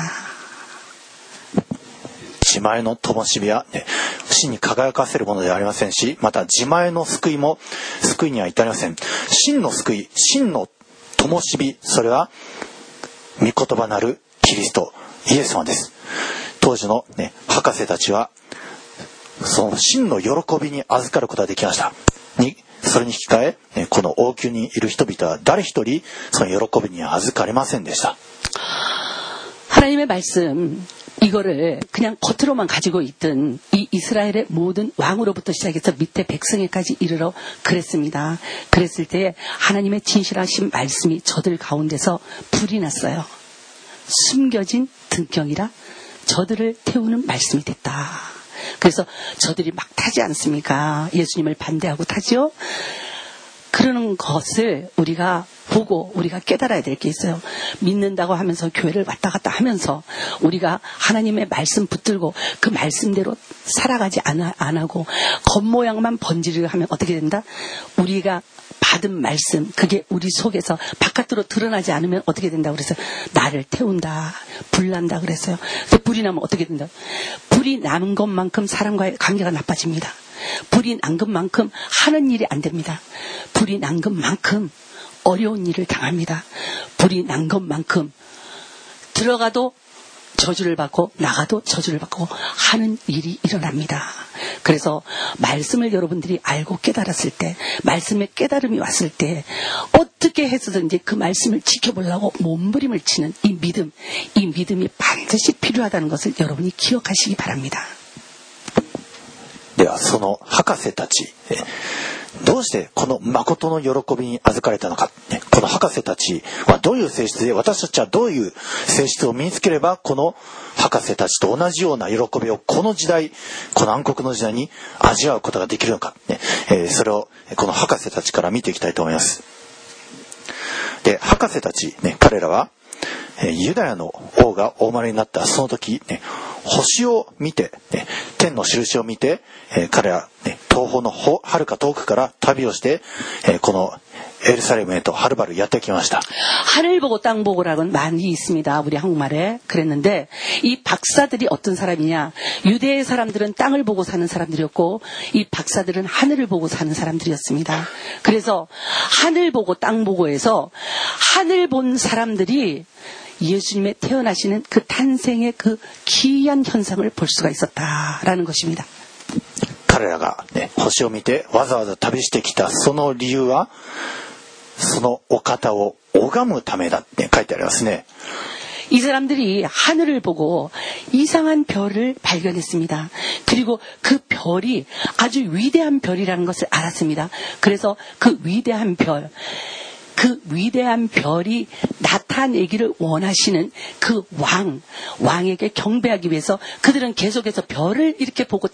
自前の灯火は、ね、死に輝かせるものではありませんし、また自前の救いも救いには至りません。真の救い、真の灯火、それは御言葉なるキリスト、イエス様です。当時の、ね、博士たちはその真の喜びに預かることができました。にそれに引き換え、この王宮にいる人々は誰一人その喜びに預かれませんでした。 하나님의 말씀 이거를 그냥 겉으로만 가지고 있던 이 이스라엘의 모든 왕으로부터 시작해서 밑에 백성에까지 이르러 그랬습니다. 그랬을 때 하나님의 진실하신 말씀이 저들 가운데서 불이 났어요. 숨겨진 등경이라 저들을 태우는 말씀이 됐다. 그래서 저들이 막 타지 않습니까? 예수님을 반대하고 타죠. 그러는 것을 우리가 보고 우리가 깨달아야 될 게 있어요. 믿는다고 하면서 교회를 왔다 갔다 하면서 우리가 하나님의 말씀 붙들고 그 말씀대로 살아가지 안, 안 하고 겉모양만 번지르 하면 어떻게 된다? 우리가 받은 말씀, 그게 우리 속에서 바깥으로 드러나지 않으면 어떻게 된다고 그랬어요? 나를 태운다, 불난다 그랬어요. 그래서 불이 나면 어떻게 된다? 불이 나는 것만큼 사람과의 관계가 나빠집니다. 불이 난 것만큼 하는 일이 안 됩니다. 불이 난 것만큼 어려운 일을 당합니다. 불이 난 것만큼 들어가도 저주를 받고 나가도 저주를 받고 하는 일이 일어납니다. 그래서 말씀을 여러분들이 알고 깨달았을 때, 말씀의 깨달음이 왔을 때 어떻게 해서든지 그 말씀을 지켜보려고 몸부림을 치는 이 믿음, 이 믿음이 반드시 필요하다는 것을 여러분이 기억하시기 바랍니다. ではその博士たち、 どうしてこの誠の喜びに預かれたのか、ね、この博士たちはどういう性質で、私たちはどういう性質を身につければこの博士たちと同じような喜びをこの時代、この暗黒の時代に味わうことができるのか、ねえー、それをこの博士たちから見ていきたいと思います。で、博士たち、ね、彼らはユダヤの王がお生まれになったその時、ね、星を見て、ね、天の印を見て、えー、彼ら、ね、東方のはるか遠くから旅をして、えー、このエルサレムへとはるばるやってきました。 하늘 보고 땅 보고라고는 많이 있습니다. 우리 한국말에. 그랬는데 이 박사들이 어떤 사람이냐? 유대의 사람들은 땅을 보고 사는 사람들이었고 이 박사들은 하늘을 보고 사는 사람들이었습니다. 그래서 하늘 보고 땅 보고에서 하늘 본 사람들이 예수님의 태어나시는 그 탄생의 그 기이한 현상을 볼 수가 있었다라는 것입니다. 彼らが、ね、星を見てわざわざ旅してきたその理由はそのお方を拝むためだって書いてありますね。 이 사람들이 하늘을 보고 이상한 별을 발견했습니다. 그리고 그 별이 아주 위대한 별이라는 것을 알았습니다. 그래서 그 위대한 별, 그 위대한 별이 나타내기를 원하시는 그 왕, 왕에게 경배하기 위해서 그들은 계속해서 별을 이렇게 보고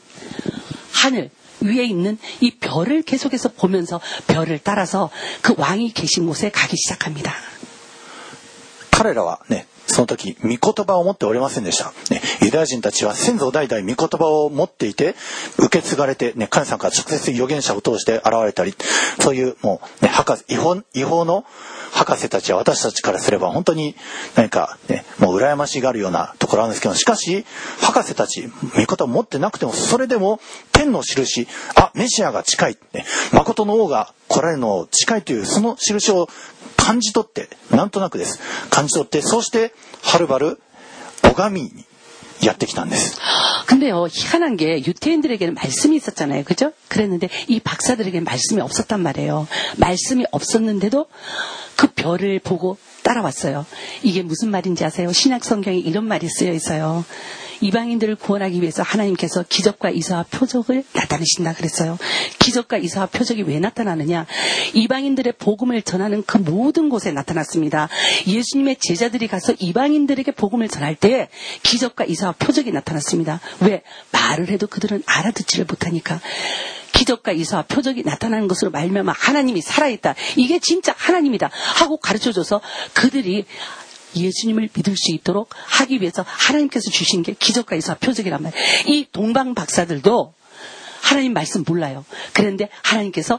하늘 위에 있는 이 별을 계속해서 보면서 별을 따라서 그 왕이 계신 곳에 가기 시작합니다. 彼らはね、その時御言葉を持っておりませんでした、ね、ユダヤ人たちは先祖代々御言葉を持っていて受け継がれて、ね、神様から直接預言者を通して現れたり、そういうもう、ね、博士違法、違法の博士たちは私たちからすれば本当に何か、ね、もう羨ましがるようなところあるんですけど、しかし博士たち御言葉を持ってなくてもそれでも天の印、あ、メシアが近い、ね、誠の王が来られるのを近いというその印を感じ取って、なんとなくです感じ取って、そうしてはるばる拝みにやってきたんです。 근데요, 희한한 게 유태인들에게는 말씀이 있었잖아요. 그죠? 그랬는데 이 박사들에게는 말씀이 없었단 말이에요. 말씀이 없었는데도 그 별을 보고 따라왔어요. 이게 무슨 말인지 아세요? 신약 성경에 이런 말이 쓰여 있어요. 이방인들을 구원하기 위해서 하나님께서 기적과 이사와 표적을 나타내신다 그랬어요. 기적과 이사와 표적이 왜 나타나느냐? 이방인들의 복음을 전하는 그 모든 곳에 나타났습니다. 예수님의 제자들이 가서 이방인들에게 복음을 전할 때 기적과 이사와 표적이 나타났습니다. 왜? 말을 해도 그들은 알아듣지를 못하니까. 기적과 이사와 표적이 나타나는 것으로 말미암아 하나님이 살아있다. 이게 진짜 하나님이다 하고 가르쳐줘서 그들이 예수님을 믿을 수 있도록 하기 위해서 하나님께서 주신 게 기적과 이사와 표적이란 말이에요. 이 동방 박사들도 하나님 말씀 몰라요. 그런데 하나님께서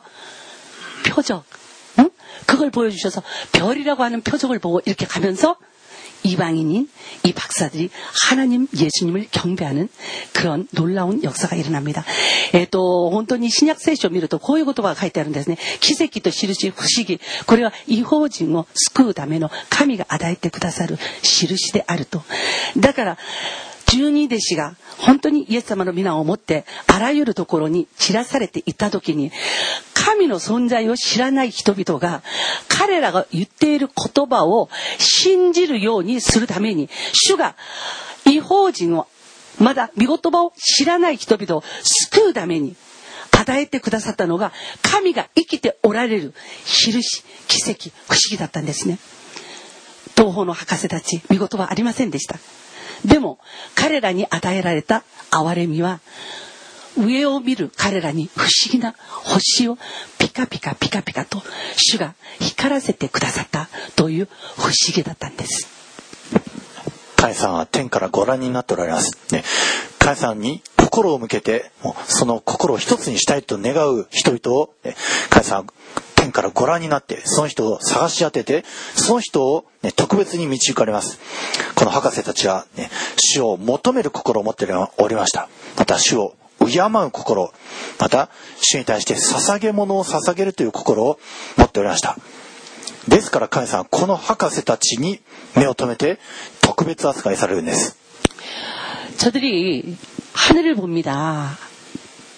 표적, 응? 그걸 보여주셔서 별이라고 하는 표적을 보고 이렇게 가면서 이방인인 이 박사들이 하나님 예수님을 경배하는 그런 놀라운 역사가 일어납니다. えっと、本当に新約聖書を見るとこういう言葉が書いてあるんですね。奇跡と印、不思議。これは異邦人を救うための神が与えてくださる印であると。だから十二弟子が本当にイエス様の皆を持ってあらゆるところに散らされていった時に、神の存在を知らない人々が彼らが言っている言葉を信じるようにするために、主が異邦人をまだ御言葉を知らない人々を救うために与えてくださったのが神が生きておられる印、奇跡、不思議だったんですね。東方の博士たち、御言葉ありませんでした。でも彼らに与えられた憐れみは、上を見る彼らに不思議な星をピカピカピカピカと主が光らせてくださったという不思議だったんです。 神様は天からご覧になっておられます、ね、神様に心を向けて、もうその心を一つにしたいと願う人々を、ね、神様は天からご覧になって、その人を探し当てて、その人を、ね、特別に導かれます。この博士たちは、ね、主を求める心を持っておりました。また主を敬う心、また主に対して捧げ物を捧げるという心を持っておりました。ですから神様はこの博士たちに目を留めて特別扱いされるんです。 저들이 하늘을 봅니다.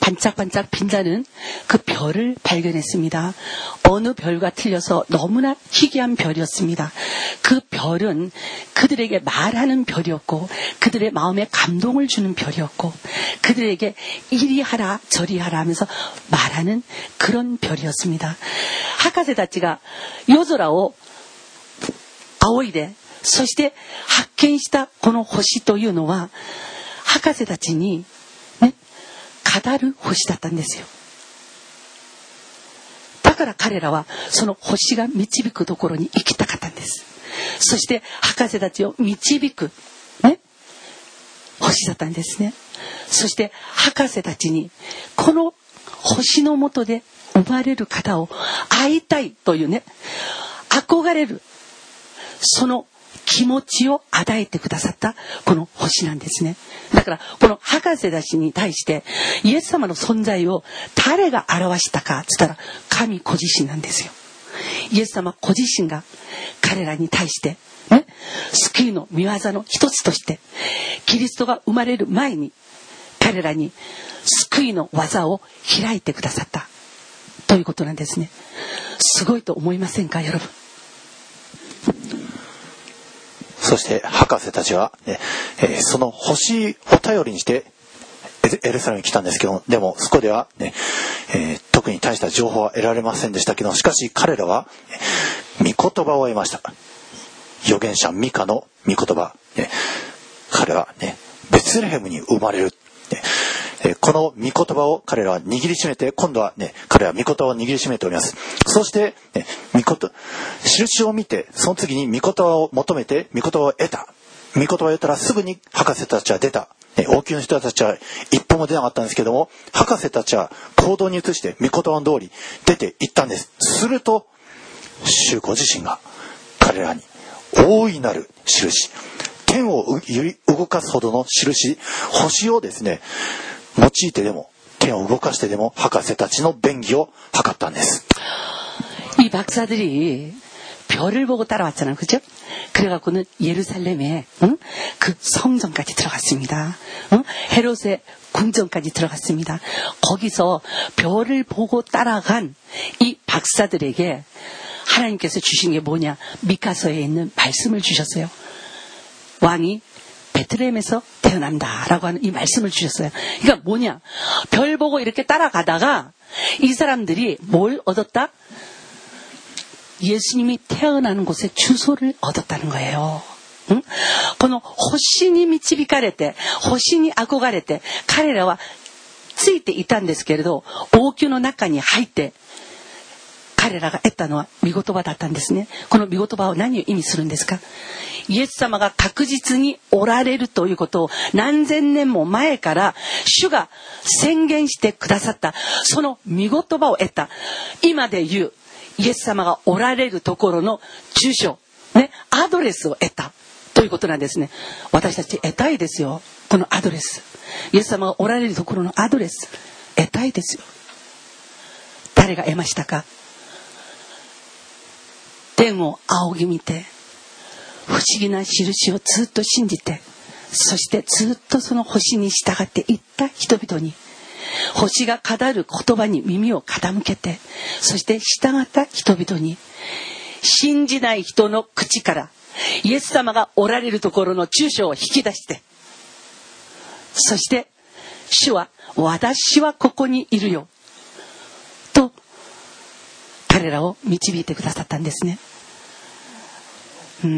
반짝반짝 빛나는 그 별을 발견했습니다. 어느 별과 틀려서 너무나 희귀한 별이었습니다. 그 별은 그들에게 말하는 별이었고 그들의 마음에 감동을 주는 별이었고 그들에게 이리 하라 저리 하라 하면서 말하는 그런 별이었습니다. 하카세たちが夜空を仰いでそして発見したこの星というのは博士たちにね語る星だったんですよ。だから彼らはその星が導くところに行きたかったんです。そして博士たちを導くね星だったんですね。そして博士たちにこの星の下で生まれる方を会いたいというね憧れるその気持ちを与えてくださったこの星なんですね。だからこの博士たちに対してイエス様の存在を誰が表したかって言ったら神ご自身なんですよ。イエス様ご自身が彼らに対してね救いの御業の一つとしてキリストが生まれる前に彼らに救いの技を開いてくださったということなんですね。すごいと思いませんか、여러분。 そして博士たちは、ねえー、その星を頼りにしてエルサレムに来たんですけど、でもそこでは、ねえー、特に大した情報は得られませんでしたけど、しかし彼らは御言葉を得ました。預言者ミカの御言葉、ね、彼は、ね、ベツレヘムに生まれる、ねえー、この御言葉を彼らは握りしめて、今度は、ね、彼らは御言葉を握りしめております。そして、ね、御言印を見て、その次に御言葉を求めて御言葉を得た。御言葉を得たらすぐに博士たちは出た。王宮の人たちは一歩も出なかったんですけども、博士たちは行動に移して御言葉の通り出て行ったんです。すると主ご自身が彼らに大いなる印、天を動かすほどの印、星をですね用いてでも天を動かしてでも博士たちの便宜を図ったんです。 이 박사들이 별을 보고 따라왔잖아요. 그죠? 그래갖고는 예루살렘에 응? 그 성전까지 들어갔습니다. 응? 헤롯의 궁전까지 들어갔습니다. 거기서 별을 보고 따라간 이 박사들에게 하나님께서 주신 게 뭐냐? 미카서에 있는 말씀을 주셨어요. 왕이 베틀레헴에서 태어난다라고 하는 이 말씀을 주셨어요. 그러니까 뭐냐? 별 보고 이렇게 따라가다가 이 사람들이 뭘 얻었다? 예수님이 태어나는 곳에 주소를 얻었다는 거예요. 응? この星に導かれて、星に憧れて、彼らはついていたんですけれど、王宮の中に入って、彼らが得たのは御言葉だったんですね。この御言葉は何を意味するんですか？イエス様が確実におられるということを何千年も前から主が宣言してくださった、その御言葉を得た、今で言うイエス様がおられるところの住所、ね、アドレスを得たということなんですね。私たち得たいですよ。このアドレス。イエス様がおられるところのアドレス得たいですよ。誰が得ましたか？天を仰ぎ見て、不思議な印をずっと信じて、そしてずっとその星に従っていった人々に、星が語る言葉に耳を傾けて、そして従った人々に、信じない人の口からイエス様がおられるところの住所を引き出して、そして主は私はここにいるよと彼らを導いてくださったんですね。うん、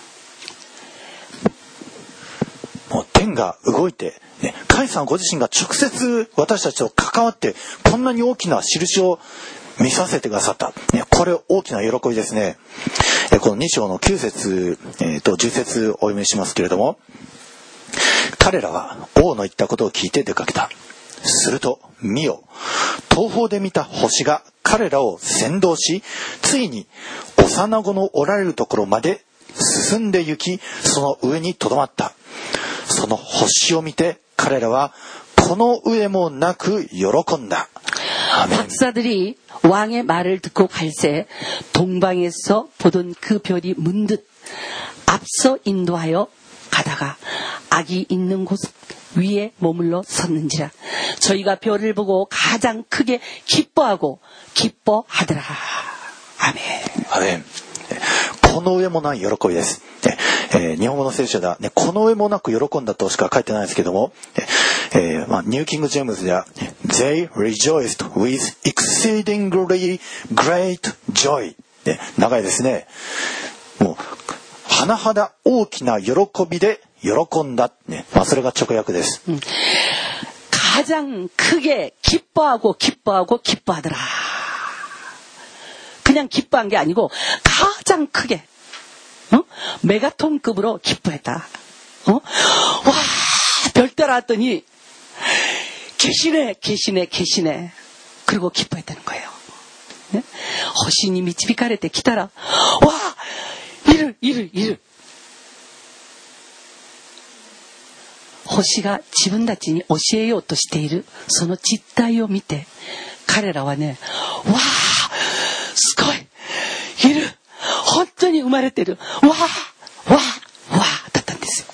もう天が動いて、ね、神様ご自身が直接私たちと関わってこんなに大きな印を見させてくださった、ね、これ大きな喜びですね。このに章のきゅう節、えー、とじゅう節お読みしますけれども、彼らは王の言ったことを聞いて出かけた。すると見よ、東方で見た星が彼らを先導し、ついに幼子のおられるところまで進んで行き、その上にとどまった。その星を見て彼らはこの上もなく喜んだ。 박사들이 왕의 말을 듣고 갈새 동방에서 보던 그 별이 문득 앞서 인도하여 가다가 악이 있는 곳 위에 머물러 섰는지라. 저희가 별을 보고 가장 크게 기뻐하고 기뻐하더라. 아멘. 아멘。この上もない喜びです。えー、日本語の聖書では、ね、この上もなく喜んだとしか書いてないですけども、えーまあ、ニューキング・ジェームズでは They rejoiced with exceedingly great joy、ね、長いですね。もう甚だ大きな喜びで喜んだ、ね、まあ、それが直訳です。 음, 가장 크게 기뻐하고 기뻐하고 기뻐하더라. 그냥 기뻐한 게 아니고 가장 크게 어? 메가톤급으로 기뻐했다. 어? 와, 별 따라왔더니 계시네, 계시네, 계시네. 그리고 기뻐했다는 거예요. 네? 허신이導かれてきたら、와, 이를, 이를, 이를. 星が自分たちに教えようとしているその実態を見て彼らはね、わあすごいいる本当に生まれてるわあわあわあだったんですよ。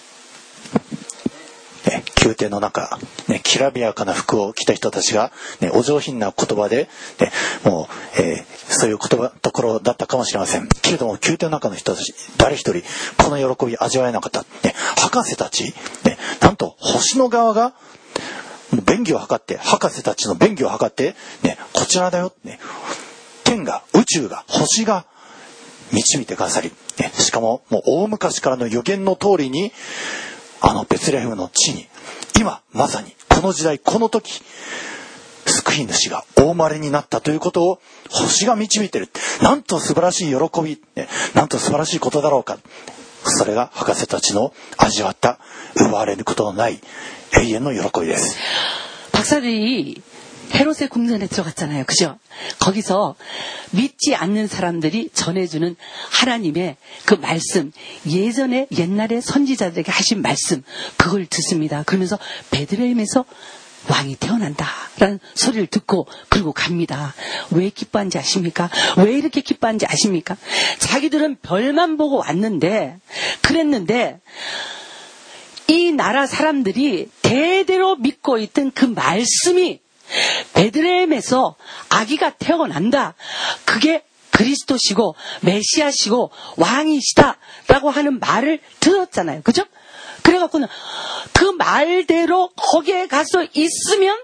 ね、宮廷の中、ね、きらびやかな服を着た人たちが、ね、お上品な言葉で、ね、もう、えー、そういう言葉ところだったかもしれませんけれども、宮廷の中の人たち誰一人この喜び味わえなかった、ね、博士たち、ね、なんと星の側が便宜を図って博士たちの便宜を図って、ね、こちらだよ、ね、天が宇宙が星が導いてくださり、ね、しかももう大昔からの予言の通りにあのベツレヘムの地に今まさにこの時代この時救い主がお生まれになったということを星が導いている。なんと素晴らしい喜び、ね、なんと素晴らしいことだろうか。それが博士たちの味わった奪われることのない永遠の喜びです。 박사들이 헤롯의 궁전에 들어갔잖아요. 그죠? 거기서 믿지 않는 사람들이 전해주는 하나님의 그 말씀, 예전에 옛날에 선지자들에게 하신 말씀, 그걸 듣습니다. 그러면서 베들레헴에서 왕이 태어난다라는 소리를 듣고 그리고 갑니다. 왜 기뻐한지 아십니까? 왜 이렇게 기뻐한지 아십니까? 자기들은 별만 보고 왔는데 그랬는데 이 나라 사람들이 대대로 믿고 있던 그 말씀이 베들레헴에서 아기가 태어난다. 그게 그리스도시고 메시아시고 왕이시다라고 하는 말을 들었잖아요. 그죠? 그래갖고는 그 말대로 거기에 가서 있으면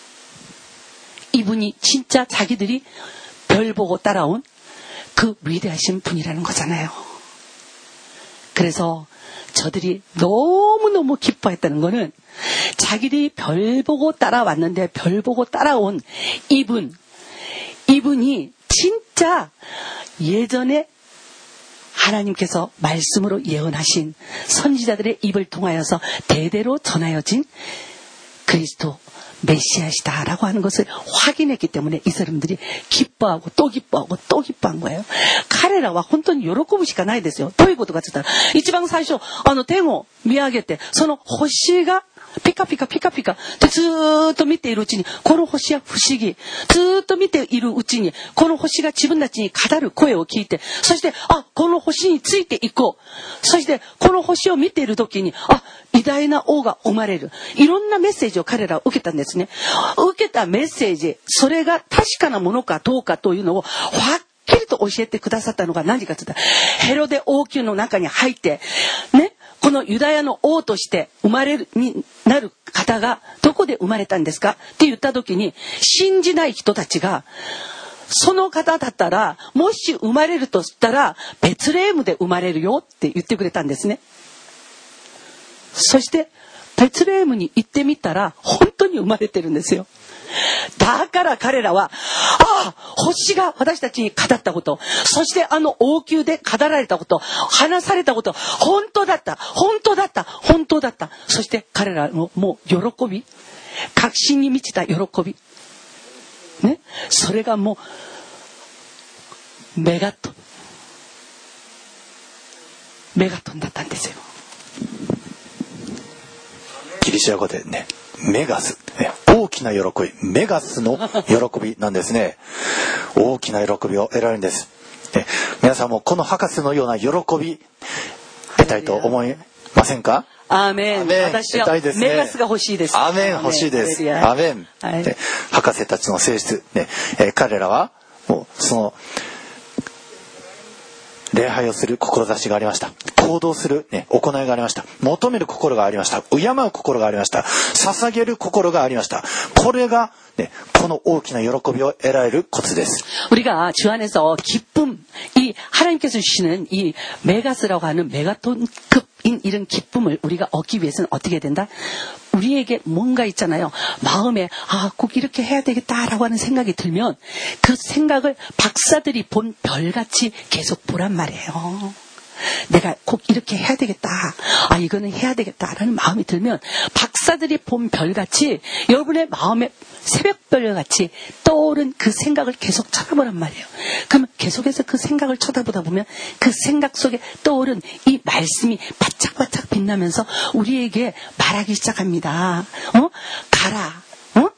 이분이 진짜 자기들이 별 보고 따라온 그 위대하신 분이라는 거잖아요. 그래서 저들이 너무너무 기뻐했다는 거는 자기들이 별 보고 따라왔는데 별 보고 따라온 이분, 이분이 진짜 예전에 하나님께서 말씀으로 예언하신 선지자들의 입을 통하여서 대대로 전하여진 그리스도 메시아시다라고 하는 것을 확인했기 때문에 이 사람들이 기뻐하고 또 기뻐하고 또 기뻐한 거예요. 彼らは本当に喜ぶしかないですよ。どういうことかって言ったら、一番最初あの天を見上げてその星がピカピカピカピカでずーっと見ているうちにこの星は不思議、ずーっと見ているうちにこの星が自分たちに語る声を聞いて、そしてあこの星についていこう、そしてこの星を見ている時にあ偉大な王が生まれる、いろんなメッセージを彼らは受けたんですね。受けたメッセージ、それが確かなものかどうかというのをはっきりと教えてくださったのが何かというと、ヘロデ王宮の中に入ってね、このユダヤの王として生まれるになる方がどこで生まれたんですかって言った時に、信じない人たちがその方だったらもし生まれるとしたらベツレヘムで生まれるよって言ってくれたんですね。そしてベツレヘムに行ってみたら本当に生まれてるんですよ。だから彼らは、ああ、星が私たちに語ったこと、そしてあの王宮で語られたこと、話されたこと、本当だった、本当だった、本当だった。そして彼らのもう喜び、確信に満ちた喜び、ね、それがもうメガトン、メガトンだったんですよ。 ギリシャ語でね、メガス、ね、大きな喜び、メガスの喜びなんですね。大きな喜びを得られるんです。ね、皆さんもこの博士のような喜び得たいと思いませんか？ アーメン。 アーメン。 私はメガスが欲しいです。 アーメン欲しいです。アーメン。はい、博士たちの性質、ねえー、彼らはもうその礼拝をする志がありました。行動する、ね、行いがありました。求める心がありました。敬う心がありました。捧げる心がありました。これが、ね、この大きな喜びを得られるコツです。 우리가 주 안에서 기쁨, 이 하나님께서 주시는 이 메가스라고 하는 메가톤급인 이런 기쁨을 우리가 얻기 위해서는 어떻게 해야 된다? 우리에게 뭔가 있잖아요. 마음에 아, 꼭 이렇게 해야 되겠다라고 하는 생각이 들면 그 생각을 박사들이 본 별같이 계속 보란 말이에요. 내가 꼭 이렇게 해야 되겠다. 아, 이거는 해야 되겠다라는 마음이 들면 박사들이 본 별같이 여러분의 마음에 새벽별같이 떠오른 그 생각을 계속 쳐다보란 말이에요. 그러면 계속해서 그 생각을 쳐다보다 보면 그 생각 속에 떠오른 이 말씀이 바짝바짝 빛나면서 우리에게 말하기 시작합니다. 어? 가라. 어?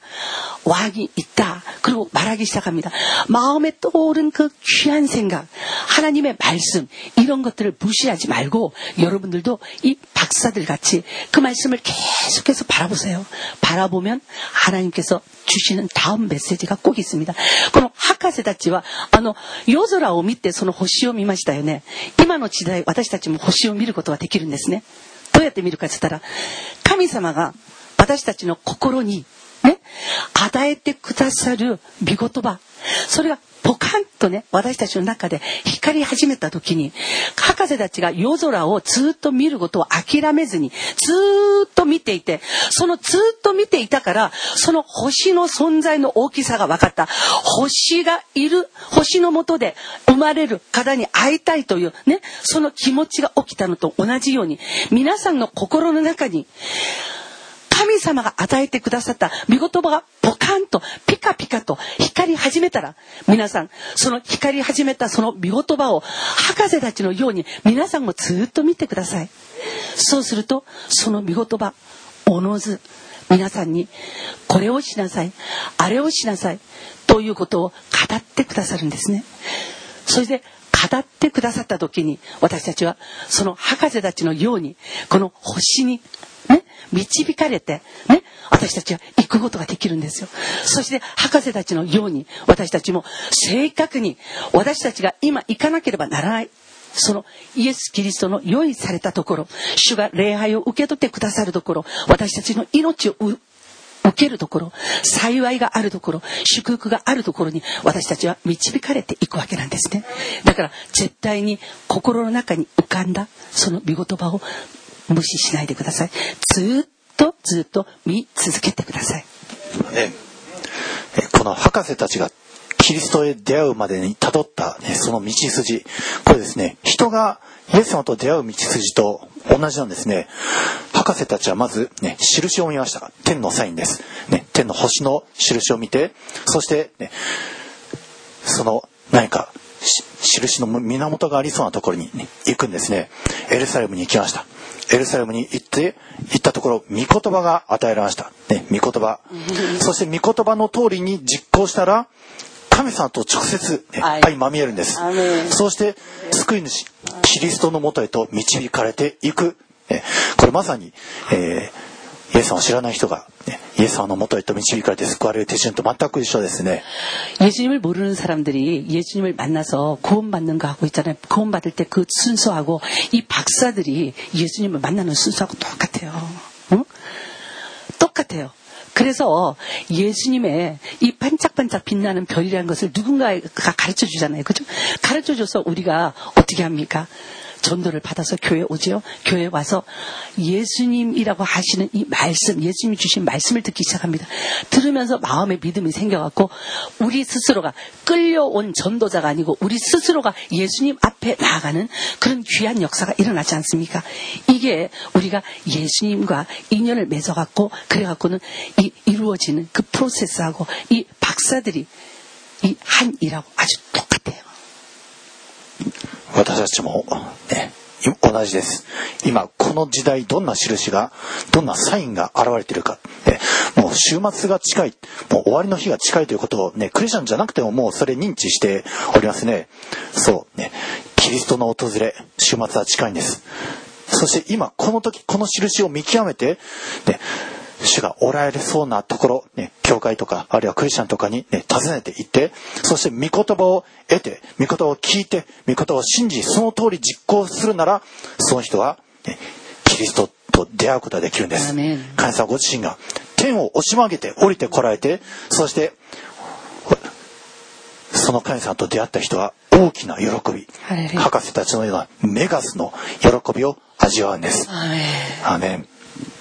왕이 있다. 그리고 말하기 시작합니다. 마음에 떠오른 그 귀한 생각, 하나님의 말씀, 이런 것들을 무시하지 말고 여러분들도 이 박사들 같이 그 말씀을 계속해서 바라보세요. 바라보면 하나님께서 주시는 다음 메시지가 꼭 있습니다. この博士たちはあの夜空を見てその星を見ましたよね。今の時代私たちも星を見ることができるんですね。どうやって見るかって言ったら、神様が私たちの心にね、与えてくださる御言葉、それがポカンとね、私たちの中で光り始めた時に、博士たちが夜空をずっと見ることを諦めずにずっと見ていて、そのずっと見ていたからその星の存在の大きさが分かった。星がいる、星の下で生まれる方に会いたいというね、その気持ちが起きたのと同じように、皆さんの心の中に神様が与えてくださった御言葉がポカンとピカピカと光り始めたら、皆さんその光り始めたその御言葉を博士たちのように皆さんもずっと見てください。そうするとその御言葉おのず皆さんにこれをしなさい、あれをしなさいということを語ってくださるんですね。そして語ってくださった時に、私たちはその博士たちのようにこの星にね、導かれて、ね、私たちは行くことができるんですよ。そして博士たちのように私たちも正確に私たちが今行かなければならない、そのイエス・キリストの用意されたところ、主が礼拝を受け取ってくださるところ、私たちの命を受けるところ、幸いがあるところ、祝福があるところに私たちは導かれていくわけなんですね。だから絶対に心の中に浮かんだその御言葉を無視しないでください。ずっとずっと見続けてください。 ね、この博士たちがキリストへ出会うまでにたどった、ね、その道筋、これですね、人がイエス様と出会う道筋と同じなんですね。博士たちはまず、ね、印を見ました。天のサインです、ね、天の星の印を見て、そして、ね、その何か印の源がありそうなところに、ね、行くんですね。エルサレムに行きました。エルサレムに行って行ったところ、御言葉が与えられました、ね、御言葉そして御言葉の通りに実行したら神様と直接、ね、相まみえるんです。そうして救い主キリストのもとへと導かれていく、ね、これまさに、えーイエス様を知らない人が、ね、イエス様のもとへと導かれて救われる手順と全く一緒ですね。 예수님을 모르는 사람들이 예수님을 만나서 구원받는 거 하고 있잖아요. 구원받을 때 그 순서하고 이 박사들이 예수님을 만나는 순서하고 똑같아요. 응? 똑같아요. 그래서 예수님의 이 반짝반짝 빛나는 별이라는 것을 누군가가 가르쳐 주잖아요. 그죠? 가르쳐 줘서 우리가 어떻게 합니까? 전도를 받아서 교회 오죠. 교회 와서 예수님이라고 하시는 이 말씀, 예수님이 주신 말씀을 듣기 시작합니다. 들으면서 마음에 믿음이 생겨갖고 우리 스스로가 끌려온 전도자가 아니고 우리 스스로가 예수님 앞에 나아가는 그런 귀한 역사가 일어나지 않습니까? 이게 우리가 예수님과 인연을 맺어갖고 그래갖고는 이 이루어지는 그 프로세스하고 이 박사들이 이 한 일하고 아주 똑같아요. 私たちも、ね、同じです。今この時代どんな印がどんなサインが現れているか、ね、もう週末が近い、もう終わりの日が近いということを、ね、クリスチャンじゃなくてももうそれ認知しておりますね。そうね、キリストの訪れ、週末は近いんです。そそして今この時この印を見極めて、ね、主がおられそうなところ、ね、教会とかあるいはクリスチャンとかに、ね、訪ねて行って、そして御言葉を得て、御言葉を聞いて、御言葉を信じ、その通り実行するなら、その人は、ね、キリストと出会うことができるんです。神様ご自身が天を押し曲げて降りてこられて、そしてその神様と出会った人は大きな喜び、博士たちのようなメガスの喜びを味わうんです。アーメン。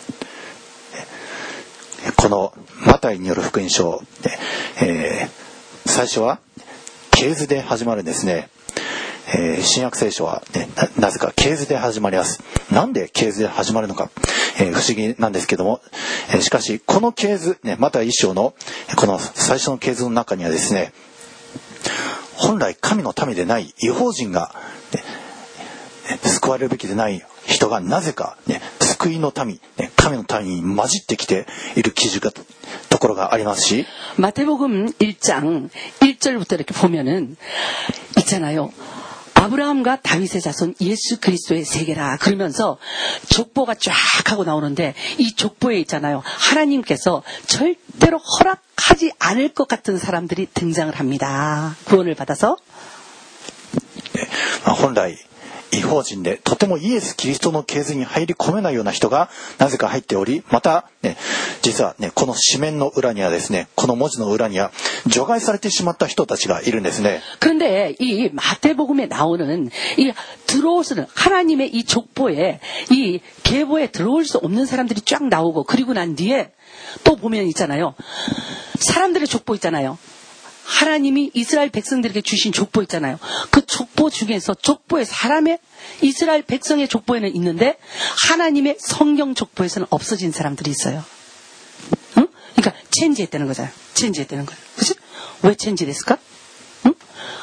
このマタイによる福音書、えー、最初は系図で始まるんですね。えー、新約聖書は、ね、な, なぜか系図で始まります。なんで系図で始まるのか、えー、不思議なんですけども、えー、しかしこの系図、ね、マタイ一章のこの最初の系図の中にはですね、本来神の民でない異邦人が、ね、救われるべきでない人がなぜか、ね、救いの民、ね、神の民に混じってきている記述がところがありますし、 마태복음 일 장 일 절부터 이렇게 보면은 있잖아요. 아브라함과 다윗의 자손 예수 그리스도의 세계라 그러면서 족보가 쫙 하고 나오는데, 이 족보에 있잖아요, 하나님께서 절대로 허락하지 않을 것 같은 사람들이 등장을 합니다. 구원을 받아서. 네, 本来異邦人でとてもイエス・キリストの系図に入り込めないような人がなぜか入っており、また、ね、実は、ね、この紙面の裏にはですね、この文字の裏には除外されてしまった人たちがいるんですね。 그런데 이 마태복음에 나오는 이 들어올 수는 하나님의 이 족보에, 이 계보에 들어올 수 없는 사람들이 쫙 나오고, 그리고 난 뒤에 또 보면 있잖아요, 사람들의 족보 있잖아요. 하나님이 이스라엘 백성들에게 주신 족보 있잖아요. 그 족보 중에서 족보에 사람의 이스라엘 백성의 족보에는 있는데 하나님의 성경 족보에서는 없어진 사람들이 있어요. 응? 그러니까 체인지했다는 거잖아요. 체인지했다는 거예요. 그치? 왜 체인지됐을까? 응?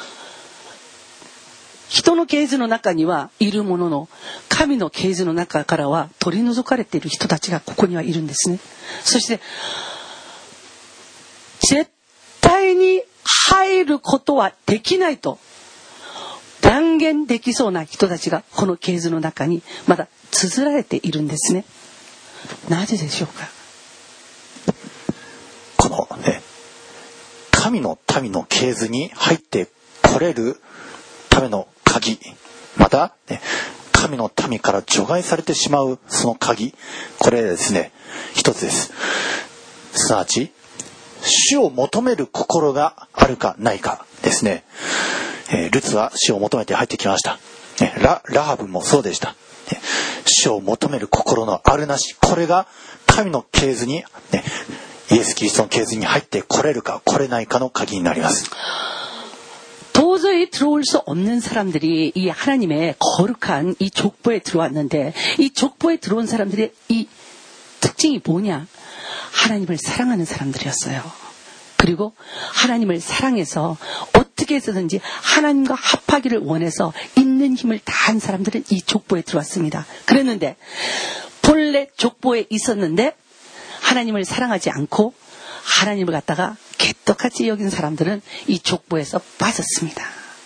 人の系図の中にはいるものの、神の系図の中からは取り除かれている人たちがここにはいるんですね。そして絶対に入ることはできないと断言できそうな人たちがこの系図の中にまだ綴られているんですね。なぜでしょうか。 このね、神の民の系図に入ってこれるための鍵、また、ね、神の民から除外されてしまうその鍵、これですね、一つです。すなわち主を求める心があるかないかですね。えー、ルツは主を求めて入ってきました。ね、ラ、ラハブもそうでした。ね、主を求める心のあるなし、これが神の系図に、ね、イエス・キリストの系図に入ってこれるかこれないかの鍵になります。 도저히 들어올 수 없는 사람들이 이 하나님의 거룩한 이 족보에 들어왔는데, 이 족보에 들어온 사람들의 이 특징이 뭐냐? 하나님을 사랑하는 사람들이었어요. 그리고 하나님을 사랑해서 어떻게 해서든지 하나님과 합하기를 원해서 있는 힘을 다한 사람들은 이 족보에 들어왔습니다. 그랬는데 본래 족보에 있었는데 하나님을 사랑하지 않고 하나님을 갖다가 개떡같이 여긴 사람들은 이 족보에서 빠졌습니다.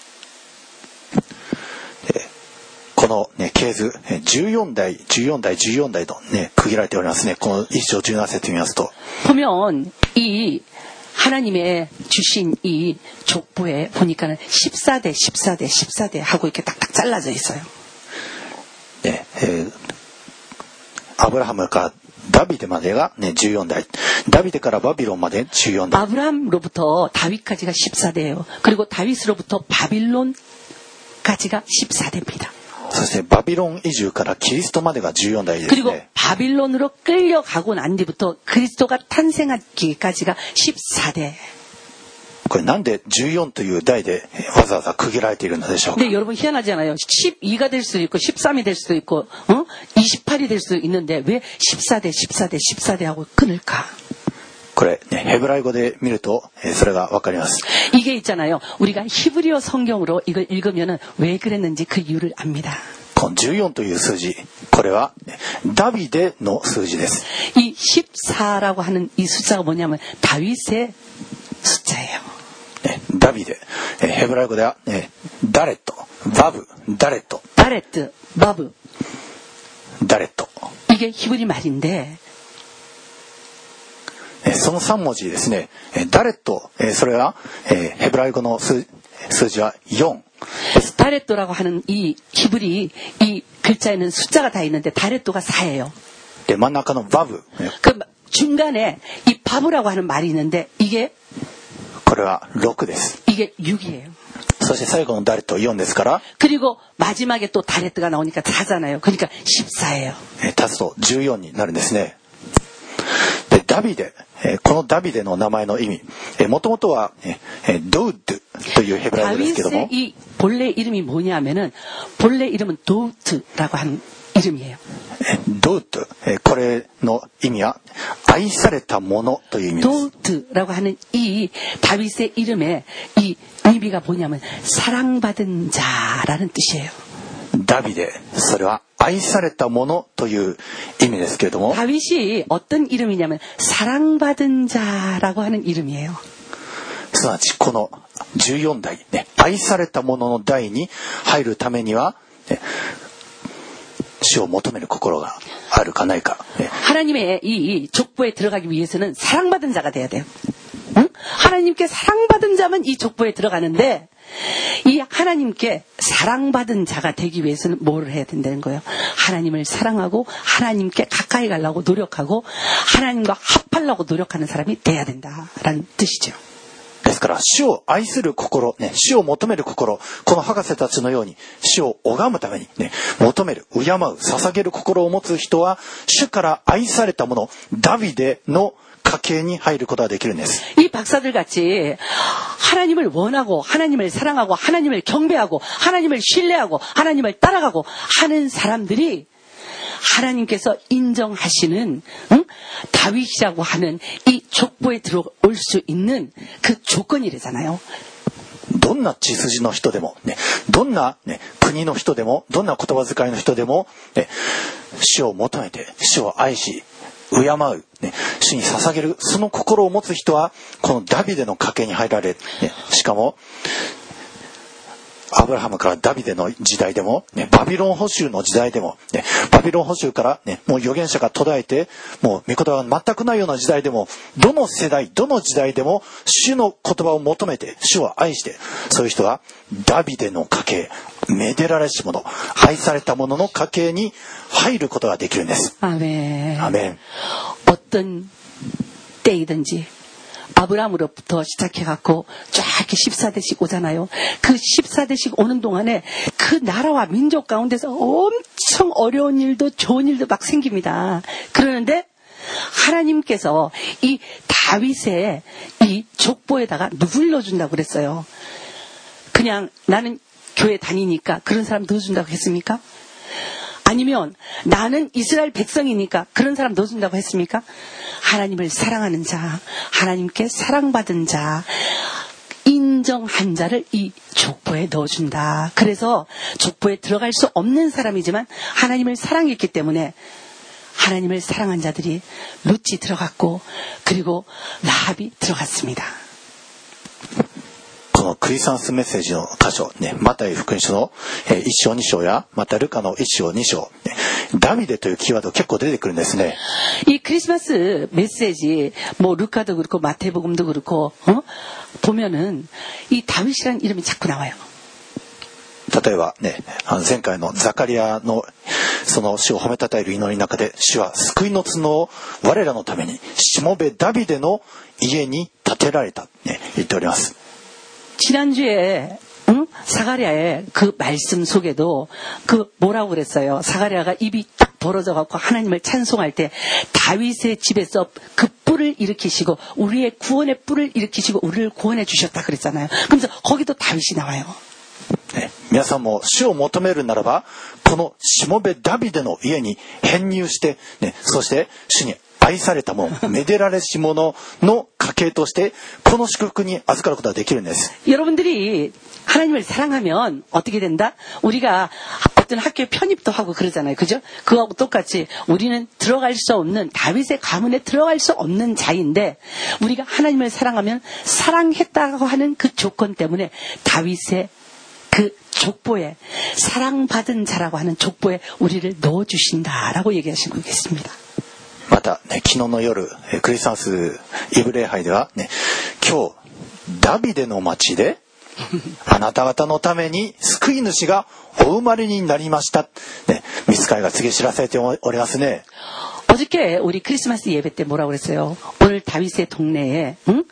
この、ね、系図じゅうよんだいじゅうよんだいじゅうよんだいと、ね、区切られておりますね。この一章じゅうなな節見ますと、 보면 이 하나님의 주신 이 족보에 보니까는 십사 대 십사 대 십사 대 하고 이렇게 딱딱 잘라져 있어요. 네, 에, 아브라함からダビデまでが、ね、じゅうよんだい、ダビデからバビロンまでじゅうよんだい。 아브라함로부터 다윗까지가 십사 대예요. 그리고 다윗으로부터 바빌론까지가 십사 대입니다. そしてバビロン移住からキリストまでがじゅうよんだいですね。 그리고 바빌론으로 끌려가고 난 뒤부터 그리스도가 탄생하기까지가 십사 대. これなんでじゅうよんという代でわざわざ区切られているのでしょうか。 근데 여러분 희한하잖아요. 십이가 될 수도 있고 십삼이 될 수도 있고 어? 이십팔이 될 수도 있는데 왜 십사 대 십사 대 십사 대 하고 끊을까? これ、ね、ヘブライ語で見ると、えー、それがわかります。 이게 있잖아요. 우리가 히브리어 성경으로 이걸 읽으면은 왜 그랬는지 그 이유를 압니다. このじゅうよんという数字、これはダビデの数字です。 이 십사라고 하는 이 숫자가 뭐냐면 다윗의 숫자예요. ね、ダビデ、えー、ヘブライ語では、ね、ダレット、バブ、ダレット。 ダレット、バブ。 ダレット。 이게 히브리 말인데 そのさん文字ですね。ダレット、それはヘブライ語の 数, 数字はよん。 다렛도라고 하는 이 히브리 이 글자에는 숫자가 다 있는데 다렛도가 사예요. で真ん中のバブ、 그 중간에 이 바브라고 하는 말이 있는데 이게 これはろくです。 이게 육이에요. そして最後のダレットよんですから、 그리고 마지막에 또 다렛도가 나오니까 사잖아요. 그러니까 십사예요. 足すとじゅうよんになるんですね。でダビデ、このダビデの名前の意味、もともとはドウドというヘブライ語ですけども、 다윗의 이 본래 이름이 뭐냐면은 본래 이름은 도우트라고 하는 이름이에요. ドウド、これの意味は愛されたものという意味です。 도우트라고 하는 이 다윗의 이름의 이 의미가 뭐냐면 사랑받은 자라는 뜻이에요. ダビデ、それは愛されたものという意味ですけれども、 다윗이 어떤 이름이냐면 사랑받은 자라고 하는 이름이에요. すなわちこのじゅうよん代、ね、愛されたものの代に入るためには、ね、主を求める心があるかないか、ね、 하나님의 이 족보에 들어가기 위해서는 사랑받은 자가 돼야 돼요. 응? 하나님께 사랑받은 자만 이 족보에 들어가는데 이 하나님께 사랑받은 자가 되기 위해서는 뭘 해야 된다는 거예요. 하나님을 사랑하고 하나님께 가까이 가려고 노력하고 하나님과 합하려고 노력하는 사람이 돼야 된다라는 뜻이죠. ですから主を愛する心、ね、主を求める心、この博士たちのように主を拝むために、ね、求める、敬う、捧げる心を持つ人は主から愛されたもの、ダビデの家系に入ることができるんです。 이 박사들 같이 하나님을 원하고 하나님을 사랑하고 하나님을 경배하고 하나님을 신뢰하고 하나님을 따라가고 하는 사람들이 하나님께서 인정하시는 응? 다윗이라고 하는 이 족보에 들어올 수 있는 그 조건이래잖아요. どんな血筋の人でも、ね、どんな、ね、国の人でも、どんな言葉遣いの人でも、ね、主を求めて、主を愛し、敬う、ね、主に捧げる、その心を持つ人はこのダビデの家系に入られ、ね、しかもアブラハムからダビデの時代でも、ね、バビロン捕囚の時代でも、ね、バビロン捕囚から、ね、もう預言者が途絶えてもう御言葉が全くないような時代でも、どの世代どの時代でも主の言葉を求めて主を愛して、そういう人はダビデの家系、めでられし者、愛された者の家系に入ることができるんです。 아멘. 아멘. 어떤 때이든지 아브라함으로부터 시작해갖고 쫙 이렇게 십사 대씩 오잖아요. 그 십사 대씩 오는 동안에 그 나라와 민족 가운데서 엄청 어려운 일도 좋은 일도 막 생깁니다. 그러는데 하나님께서 이 다윗의 이 족보에다가 누굴 넣어준다고 그랬어요. 그냥 나는 교회 다니니까 그런 사람 넣어준다고 했습니까? 아니면 나는 이스라엘 백성이니까 그런 사람 넣어준다고 했습니까? 하나님을 사랑하는 자, 하나님께 사랑받은 자, 인정한 자를 이 족보에 넣어준다. 그래서 족보에 들어갈 수 없는 사람이지만 하나님을 사랑했기 때문에 하나님을 사랑한 자들이 룻이 들어갔고 그리고 라합이 들어갔습니다. このクリスマスメッセージの箇所、ね、マタイ福音書のいち章に章やまたルカのいち章に章、ね、ダビデというキーワード結構出てくるんですね。 이 크리스마스 메시지 뭐 루카도 그렇고 마태복음도 그렇고 어? 보면은 이 다윗이라는 이름이 자꾸 나와요. 例えばね、前回のザカリアのその主を褒めたたえる祈りの中で、主は救いの角を我らのためにしもべダビデの家に建てられた、ね、言っております。 지난주에 응? 사가랴의 그 말씀 속에도 그 뭐라고 그랬어요. 사가랴가 입이 딱 벌어져 갖고 하나님을 찬송할 때 다윗의 집에서 그 뿔을 일으키시고 우리의 구원의 뿔을 일으키시고 우리를 구원해 주셨다 그랬잖아요. 그러면서 거기도 다윗이 나와요. ね、皆さんも主を求めるならばこのしもべダビデの家に編入して、ね、そして主に愛されたもの、めでられし者の家系としてこの祝福に預かることができるんです。 여러분들이 하나님을 사랑하면 어떻게 된다? 우리가 어떤 학교에 편입도 하고 그러잖아요. 그죠? 그거하고 똑같이 우리는 들어갈 수 없는 다윗의 가문에 들어갈 수 없는 자인데 우리가 하나님을 사랑하면 사랑했다고 하는 그 조건 때문에 다윗의 그 족보에 사랑받은 자라고 하는 족보에 우리를 넣어주신다라고 얘기하시고 계십니다. また、ね、昨日の夜クリスマスイブ礼拝では、ね、今日ダビデの町であなた方のために救い主がお生まれになりました、ね、ミツカイが告げ知らせておりますね。 어저께 우리 크리스마스 예배 때 뭐라고 그랬어요? 오늘 다윗의 동네에 응?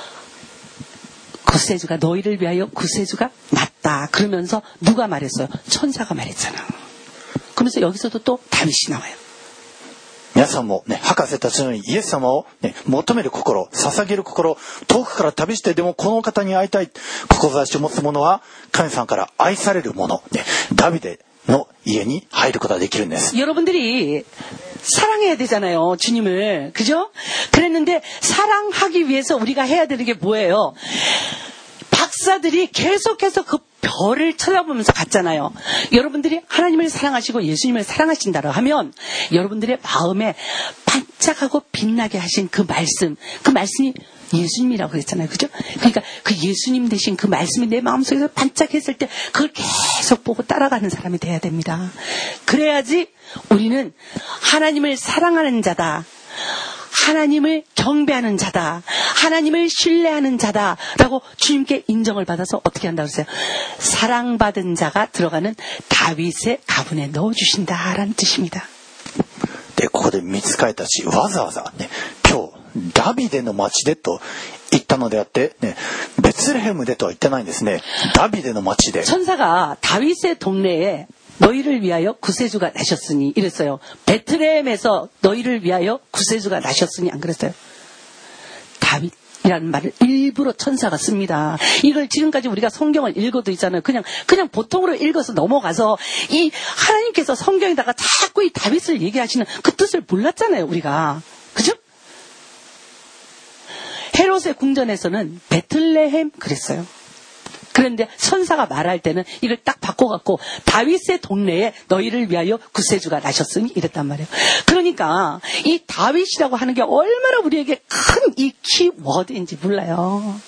구세주가 너희를 위하여 구세주가 났다. 그러면서 누가 말했어요? 천사가 말했잖아. 그러면서 여기서도 또 다윗이 나와요. 皆さんもね、博士たちのようにイエス様を、ね、求める心、捧げる心、遠くから旅してでもこの方に会いたい志を持つ者は神様から愛される者、ね、ダビデの家に入ることができるんです。 여러분들이 사랑해야 되잖아요, 주님을. 그죠? 그랬는데 사랑하기 위해서 우리가 해야 되는 게 뭐예요? 박사들이 계속해서 그 별을 쳐다보면서 갔잖아요. 여러분들이 하나님을 사랑하시고 예수님을 사랑하신다고 하면 여러분들의 마음에 반짝하고 빛나게 하신 그 말씀, 그 말씀이 예수님이라고 그랬잖아요. 그죠? 그러니까 그 예수님 대신 그 말씀이 내 마음속에서 반짝했을 때 그걸 계속 보고 따라가는 사람이 돼야 됩니다. 그래야지 우리는 하나님을 사랑하는 자다. 하나님을 경배하는 자다. 하나님을 신뢰하는 자다라고 주님께 인정을 받아서 어떻게 한다고 했어요? 사랑받은 자가 들어가는 다윗의 가문에 넣어주신다라는 뜻입니다. でここで見つかりたちわざわざ、ね、今日ダビデの町でと言ったのであって、ね、ベツレヘムでとは言ってないんですね。ダビデの町で 천사가 다윗의 동네에 너희를 위하여 구세주가 나셨으니 이랬어요. 베틀레헴에서 너희를 위하여 구세주가 나셨으니 안 그랬어요? 다윗이라는 말을 일부러 천사가 씁니다. 이걸 지금까지 우리가 성경을 읽어도 있잖아요. 그냥 그냥 보통으로 읽어서 넘어가서 이 하나님께서 성경에다가 자꾸 이 다윗을 얘기하시는 그 뜻을 몰랐잖아요, 우리가. 그죠? 헤롯의 궁전에서는 베틀레헴 그랬어요. 그런데 천사가 말할 때는 이걸 딱 바꿔갖고 다윗의 동네에 너희를 위하여 구세주가 나셨으니 이랬단 말이에요. 그러니까 이 다윗이라고 하는 게 얼마나 우리에게 큰 이 키워드인지 몰라요.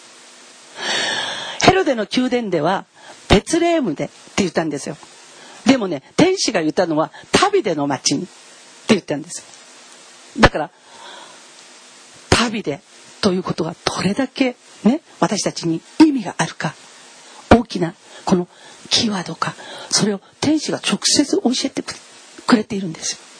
헤로데의宮殿ではベツレヘムでって言ったんですよ。でもね、天使が言ったのはダビデの町にって言ったんですよ。だからダビデということがどれだけね、私たちに意味があるか、大きなこのキーワードか、それを天使が直接教えてくれているんですよ。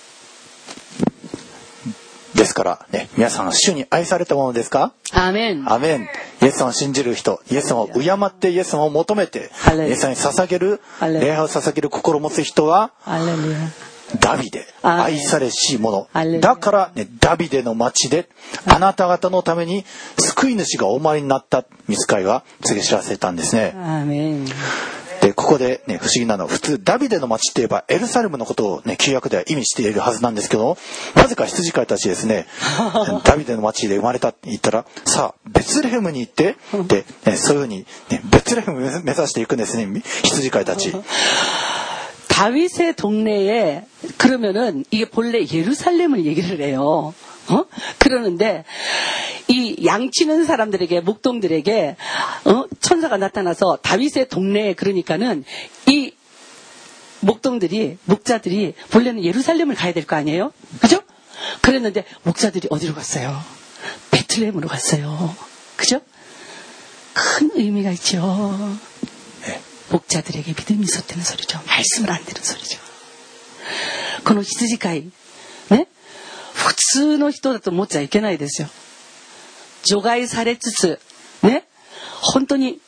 ですからね、皆さん主に愛されたものですか？ アーメン。 アーメン。イエス様を信じる人、イエス様を敬ってイエス様を求めて、イエス様に捧げる、礼拝を捧げる心を持つ人は、ダビデ、愛されし者。だから、ね、ダビデの町であなた方のために救い主がお生まれになったミツカイは告げ知らせたんですね。 アーメン。 でここで、ね、不思議なのは普通ダビデの町って言えばエルサレムのことを、ね、旧約では意味しているはずなんですけど、なぜか羊飼いたちですねダビデの町で生まれたって言ったら、さあベツレヘムに行ってで、ね、そういうふうに、ね、ベツレヘムを目指していくんですね、羊飼いたち。 다윗의 동네에 그러면은 이게 본래 예루살렘을 얘기를 해요. 어? 그러는데 이 양치는 사람들에게, 목동들에게 어? 천사가 나타나서 다윗의 동네에, 그러니까는 이 목동들이, 목자들이 본래는 예루살렘을 가야 될 거 아니에요? 그죠? 그랬는데 목자들이 어디로 갔어요? 베틀레헴으로 갔어요. 그죠? 큰 의미가 있죠. 목자들에게 믿음이 솟되는 소리죠. 말씀을 안 듣는 소리죠. この羊飼いね、普通の人だと思っちゃいけないですよ。除外されつつね、本当に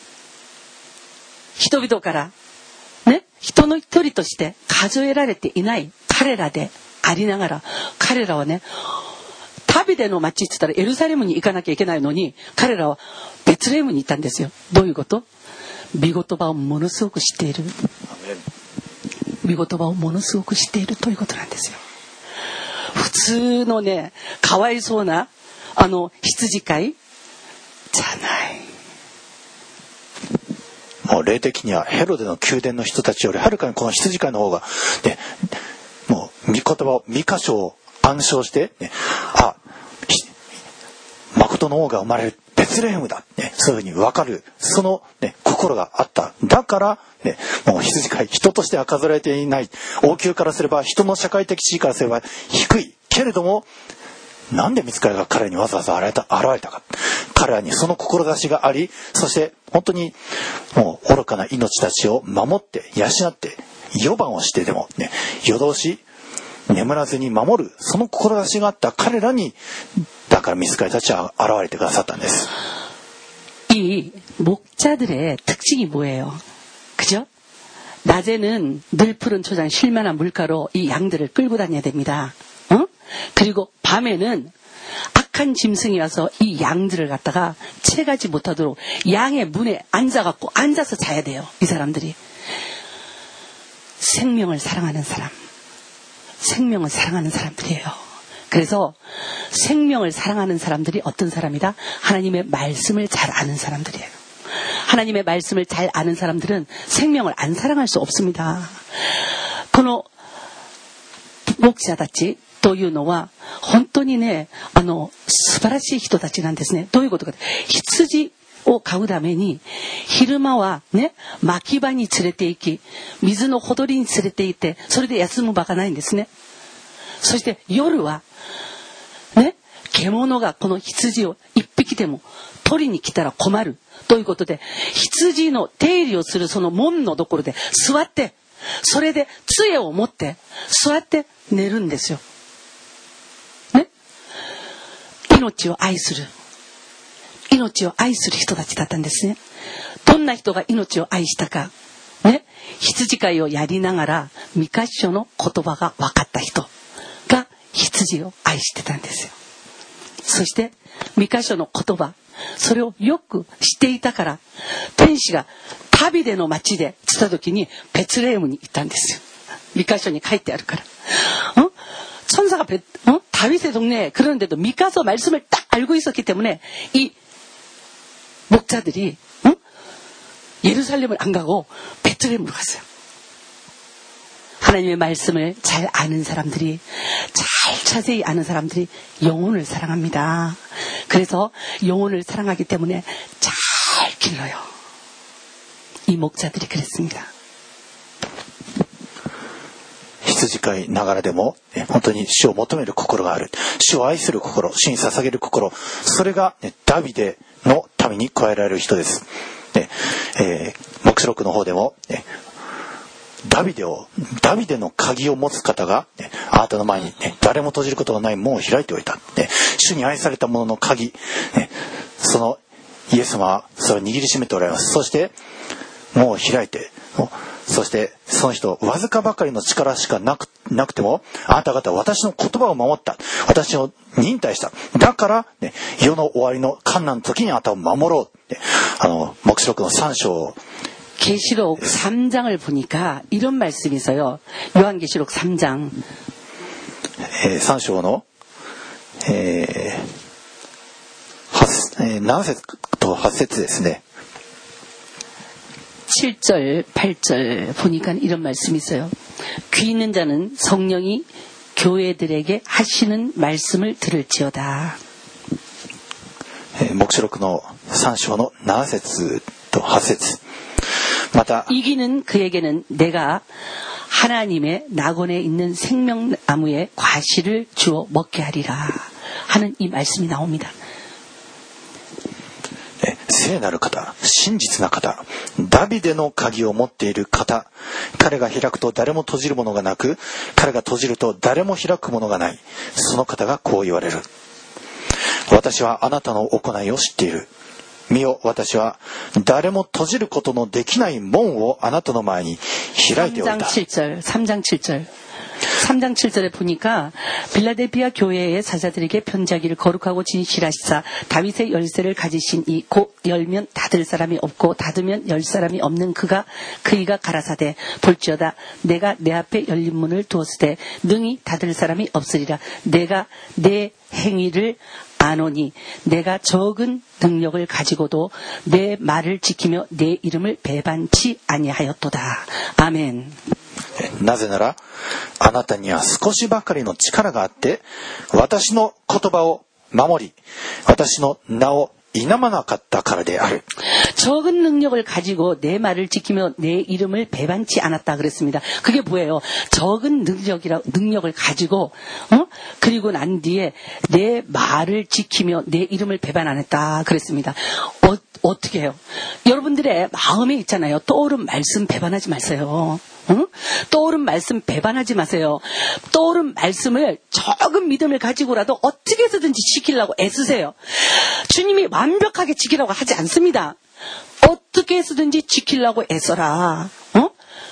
人々からね、人の一人として数えられていない彼らでありながら、彼らはね、ダビデの町って言ったらエルサレムに行かなきゃいけないのに、彼らはベツレヘムに行ったんですよ。どういうこと？御言葉をものすごく知っている。御言葉をものすごく知っているということなんですよ。普通のね、かわいそうなあの羊飼いじゃない。 もう霊的にはヘロデの宮殿の人たちよりはるかにこの羊飼いの方が、ね、もう御言葉を御箇所を暗唱して、ね、あ、誠の王が生まれるベツレヘムだ、ね、そういうふうに分かる、その、ね、心心があった。だから、ね、もう羊飼い、人としては数えられていない。王宮からすれば、人の社会的地位からすれば低い。けれども、なんで御使いが彼にわざわざ現れた、現れたか。彼らにその志があり、そして本当にもう愚かな命たちを守って、養って、夜番をしてでもね、夜通し眠らずに守る、その志があった彼らに、だから御使いたちは現れてくださったんです。 이 목자들의 특징이 뭐예요? 그죠? 낮에는 늘 푸른 초장 쉴만한 물가로 이 양들을 끌고 다녀야 됩니다. 어? 그리고 밤에는 악한 짐승이 와서 이 양들을 갖다가 채가지 못하도록 양의 문에 앉아갖고 앉아서 자야 돼요. 이 사람들이. 생명을 사랑하는 사람. 생명을 사랑하는 사람들이에요. 그래서 생명을 사랑하는 사람들이 어떤 사람이다? 하나님의 말씀을 잘 아는 사람들이에요. 하나님의 말씀을 잘 아는 사람들은 생명을 안 사랑할 수 없습니다. この牧者たちというのは本当にね、あの素晴らしい人たちなんですね。どういうことか。羊を飼うために昼間はね、牧場に連れて行き、水のほとりに連れて行って、それで休む場がないんですね。そして夜はね、獣がこの羊を一匹でも取りに来たら困るということで、羊の手入れをするその門のところで座って、それで杖を持って座って寝るんですよ。ね、命を愛する命を愛する人たちだったんですね。どんな人が命を愛したか、ね、羊飼いをやりながらミカ書の言葉が分かった人が羊を愛してたんですよ。そしてミカ書の言葉、それをよく知っていたから天使が旅での町で来た時にベツレヘムに行ったんですよ。ミカ書に書いてあるから。어? 천사가 베, 어? 다윗의 동네에 그런데도 미카서 말씀을 딱 알고 있었기 때문에 이 목자들이 어? 예루살렘을 안 가고 베틀레헴으로 갔어요. 하나님의 말씀을 잘 아는 사람들이, 잘 자세히 아는 사람들이 영혼을 사랑합니다. 그래서 영혼을 사랑하기 때문에 잘 길러요. 이 목자들이 그랬습니다. 羊飼いながらでも本当に主を求める心がある、主を愛する心、主に捧げる心、それが、ね、ダビデの民に加えられる人です。ねえー、黙示録の方でも、ね、ダビデをダビデの鍵を持つ方が、ね、あなたの前に、ね、誰も閉じることがない門を開いておいた、ね、主に愛された者の鍵、ね、そのイエス様はそれを握りしめておられます。そして門を開いて、そしてその人わずかばかりの力しかなく、なくてもあなた方は私の言葉を守った、私を忍耐した、だから、ね、世の終わりの困難の時にあなたを守ろう、ね、あの黙示録のさん章を 계시록 삼 장을 보니까 이런 말씀이 있어요. 요한계시록 삼 장. 에, さん章の、えー、えー、なな節とはち節ですね。 칠 절, 팔 절 보니까 이런 말씀이 있어요. 귀 있는 자는 성령이 교회들에게 하시는 말씀을 들을지어다. 黙示録のさん章のなな節とはち節。また 이기는 그에게는 내가 하나님의 낙원에 있는 생명나무의 과실을 주어 먹게 하리라 하는 이 말씀이 나옵니다. 聖なる方、真実な方、ダビデの鍵を持っている方、彼が開くと誰も閉じるものがなく、彼が閉じると誰も開くものがない、その方がこう言われる。私はあなたの行いを知っている。見よ、私は誰も閉じることのできない門をあなたの前に開いておいた。 삼 장 칠 절, 삼 장 칠 절. 삼 장 칠 절에 보니까 빌라델피아 교회의 사자들에게 편지하기를 거룩하고 진실하시사 다윗의 열쇠를 가지신 이 곧 열면 닫을 사람이 없고 닫으면 열 사람이 없는 그가 그이가 가라사대 볼지어다 내가 내 앞에 열린 문을 두었으되 능히 닫을 사람이 없으리라. 내가 내 행위를 아노니 내가 적은 능력을 가지고도 내 말을 지키며 내 이름을 배반치 아니하였도다. 아멘. なぜならあなたには少しばかりの力があって私の言葉を守り私の名を否まなかったからである。 적은 능력을 가지고 내 말을 지키며 내 이름을 배반치 않았다 그랬습니다. 그게 뭐예요? 적은 능력이라 능력을 가지고 어? 그리고 난 뒤에 내 말을 지키며 내 이름을 배반 안 했다 그랬습니다. 어, 어떻게 해요? 여러분들의 마음에 있잖아요. 떠오른 말씀 배반하지 마세요. 응? 떠오른 말씀 배반하지 마세요. 떠오른 말씀을 적은 믿음을 가지고라도 어떻게 해서든지 지키려고 애쓰세요. 주님이 완벽하게 지키라고 하지 않습니다. 어떻게 해서든지 지키려고 애써라. 어?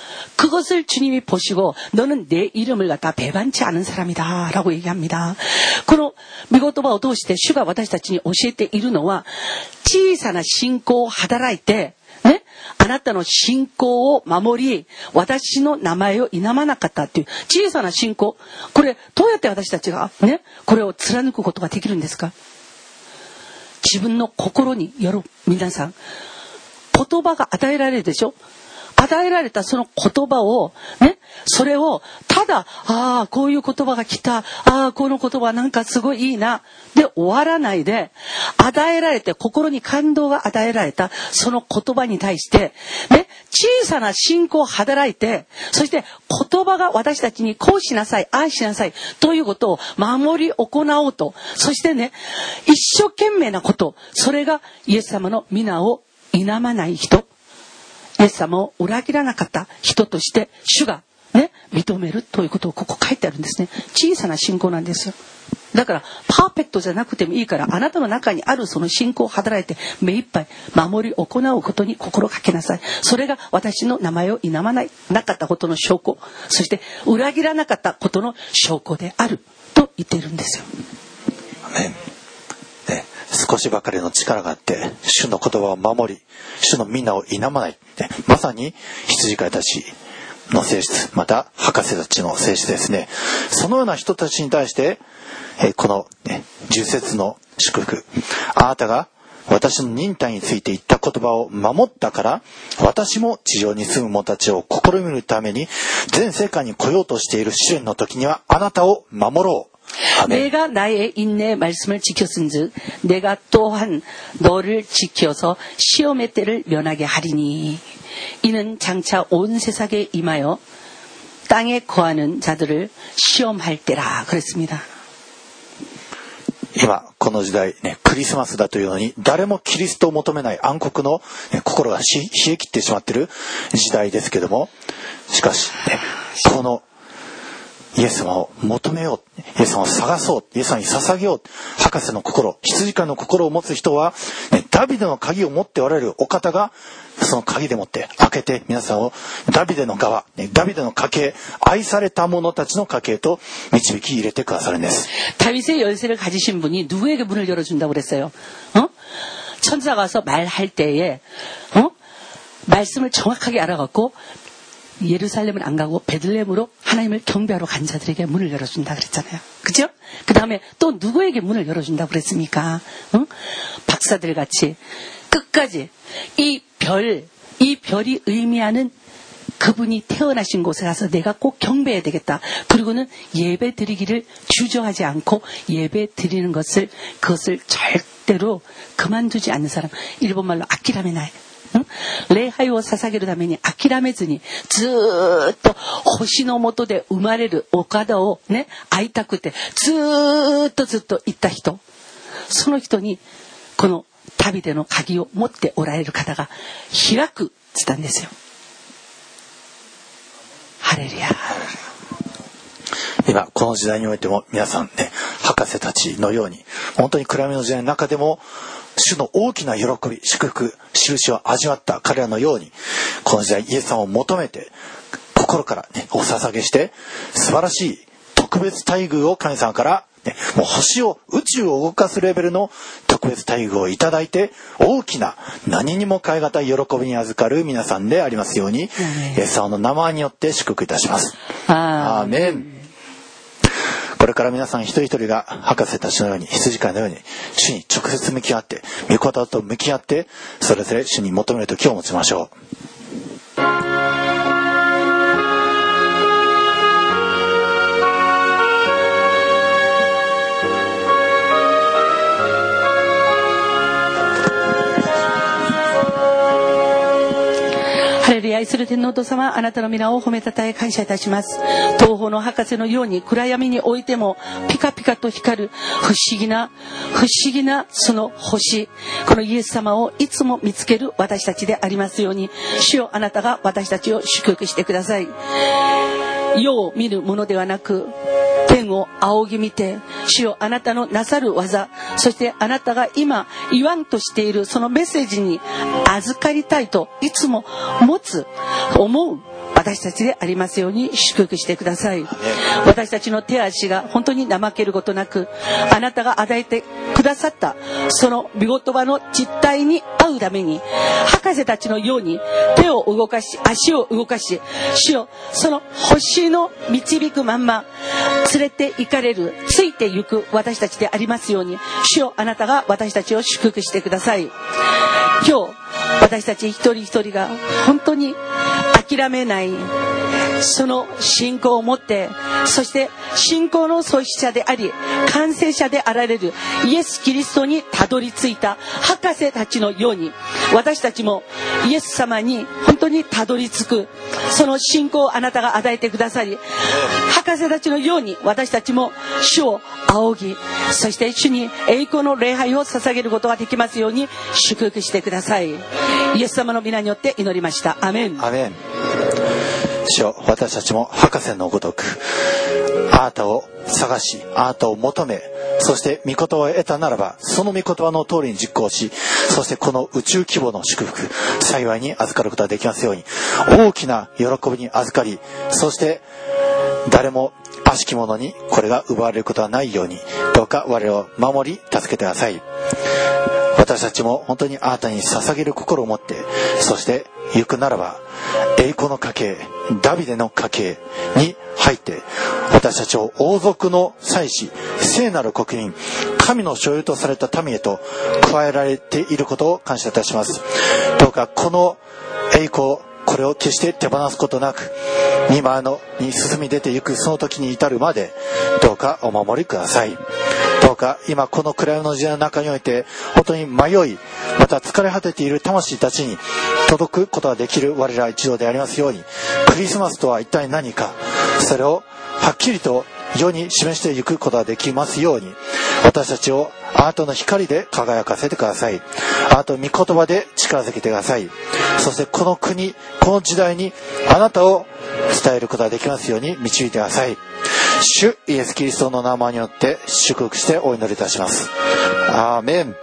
그것을 주님이 보시고 너는 내 이름을 갖다 배반치 않은 사람이다 라고 얘기합니다. この御言葉を通して主が私たちに教えているのは、小さな信仰を働いてね、あなたの信仰を守り、私の名前を否まなかったっていう小さな信仰、これどうやって私たちがね、これを貫くことができるんですか？自分の心による皆さん、言葉が与えられるでしょ？与えられたその言葉をね、それをただ、ああこういう言葉が来た、ああこの言葉なんかすごいいいなで終わらないで、与えられて心に感動が与えられたその言葉に対してね、小さな信仰を働いて、そして言葉が私たちにこうしなさい、ああしなさいということを守り行おうと、そしてね、一生懸命なこと、それがイエス様の皆を否まない人、イエス様を裏切らなかった人として主がね、認めるということをここ書いてあるんですね。小さな信仰なんですよ。だからパーフェクトじゃなくてもいいから、あなたの中にあるその信仰を働いて目いっぱい守り行うことに心がけなさい。それが私の名前を否まないなかったことの証拠、そして裏切らなかったことの証拠であると言っているんですよ。 ねね、少しばかりの力があって主の言葉を守り、主の皆を否まない、ね、まさに羊飼いたちの性質、また博士たちの性質ですね。そのような人たちに対して、えこの、ね、じゅっ節の祝福、あなたが私の忍耐について言った言葉を守ったから、私も地上に住む者たちを試みるために全世界に来ようとしている試練の時にはあなたを守ろう。 내가 나의 인내의 말씀을 지켰은즉 내가 또한 너를 지켜서 시험의 때를 면하게 하리니, 이는 장차 온 세상에 임하여 땅에 거하는 자들을 시험할 때라 그랬습니다. 今この時代、ね、クリスマスだというのに誰もキリストを求めない暗黒の、ね、心が冷え切ってしまっている時代ですけども、しかし、ね、このイエス様を求めよう、イエス様を探そう、イエス様に捧げよう、博士の心、羊飼いの心を持つ人は、ね、ダビデの鍵を持っておられるお方がその鍵でもって開けて皆さんをダビデの側、ね、ダビデの家系、愛された者たちの家系と導き入れてくださるんです。 다윗의 열쇠를 가지신 분이 누구에게 문을 열어준다고 그랬어요? 어? 천사가 와서 말할 때에 어? 말씀을 정확하게 알아갖고 예루살렘을 안 가고 베들레헴으로 하나님을 경배하러 간 자들에게 문을 열어준다 그랬잖아요. 그죠? 그 다음에 또 누구에게 문을 열어준다고 그랬습니까? 어? 박사들 같이 끝까지 이 별, 이 별이 의미하는 그분이 태어나신 곳에 가서 내가 꼭 경배해야 되겠다. 그리고는 예배 드리기를 주저하지 않고 예배 드리는 것을, 그것을 절대로 그만두지 않는 사람. 일본말로 아키라메 나이. 礼拝を捧げるために諦めずにずーっと星の下で生まれる岡田をね会いたくてずーっとずっと行った人、その人にこの旅での鍵を持っておられる方が開くって言ったんですよ。ハレルヤ。 今この時代においても皆さんね、博士たちのように本当に暗闇の時代の中でも主の大きな喜び、祝福、印を味わった彼らのように、この時代イエス様を求めて心から、ね、お捧げして素晴らしい特別待遇を神様から、ね、もう星を宇宙を動かすレベルの特別待遇をいただいて、大きな何にも代え難い喜びに預かる皆さんでありますように、イエス様の名前によって祝福いたします。アーメン。これから皆さん一人一人が博士たちのように、羊飼いのように主に直接向き合って、御言葉と向き合ってそれぞれ主に求める時を持ちましょう。 ハレルヤ、愛する天皇と様、あなたの皆を褒めたたえ感謝いたします。東方の博士のように暗闇においてもピカピカと光る不思議な不思議なその星、このイエス様をいつも見つける私たちでありますように、主よ、あなたが私たちを祝福してください。世を見るものではなく、天を仰ぎ見て、主よ、あなたのなさる技、そしてあなたが今言わんとしているそのメッセージに預かりたいといつも持つ思う私たちでありますように祝福してください。私たちの手足が本当に怠けることなく、あなたが与えてくださったその御言葉の実態に合うために、博士たちのように手を動かし足を動かし、主よ、その星の導くまんま連れて行かれる、ついて行く私たちでありますように、主よ、あなたが私たちを祝福してください。今日私たち一人一人が本当に諦めないその信仰を持って、そして信仰の創始者であり完成者であられるイエス・キリストにたどり着いた博士たちのように、私たちもイエス様に本当にたどり着くその信仰をあなたが与えてくださり、博士たちのように私たちも主を仰ぎ、そして主に栄光の礼拝を捧げることができますように祝福してください。イエス様の皆によって祈りました。アメン。 アメン。主よ、私たちも博士のごとくあなたを探し、あなたを求め、そして御言葉を得たならばその御言葉の通りに実行し、そしてこの宇宙規模の祝福幸いに預かることができますように、大きな喜びに預かり、そして誰も悪しき者にこれが奪われることはないように、どうか我々を守り助けてください。私たちも本当にあなたに捧げる心を持って、そして行くならば栄光の家系、ダビデの家系に入って、私たちを王族の祭司、聖なる国民、神の所有とされた民へと加えられていることを感謝いたします。どうかこの栄光、これを決して手放すことなく、今のに進み出ていくその時に至るまでどうかお守りください。どうか今この暗闇の時代の中において本当に迷い、また疲れ果てている魂たちに届くことができる我ら一同でありますように、クリスマスとは一体何か、それをはっきりと世に示していくことができますように、私たちをあなたの光で輝かせてください。あなたの御言葉で力づけてください。そしてこの国、この時代にあなたを伝えることができますように導いてください。主イエス・キリストの名前によって祝福してお祈りいたします。アーメン。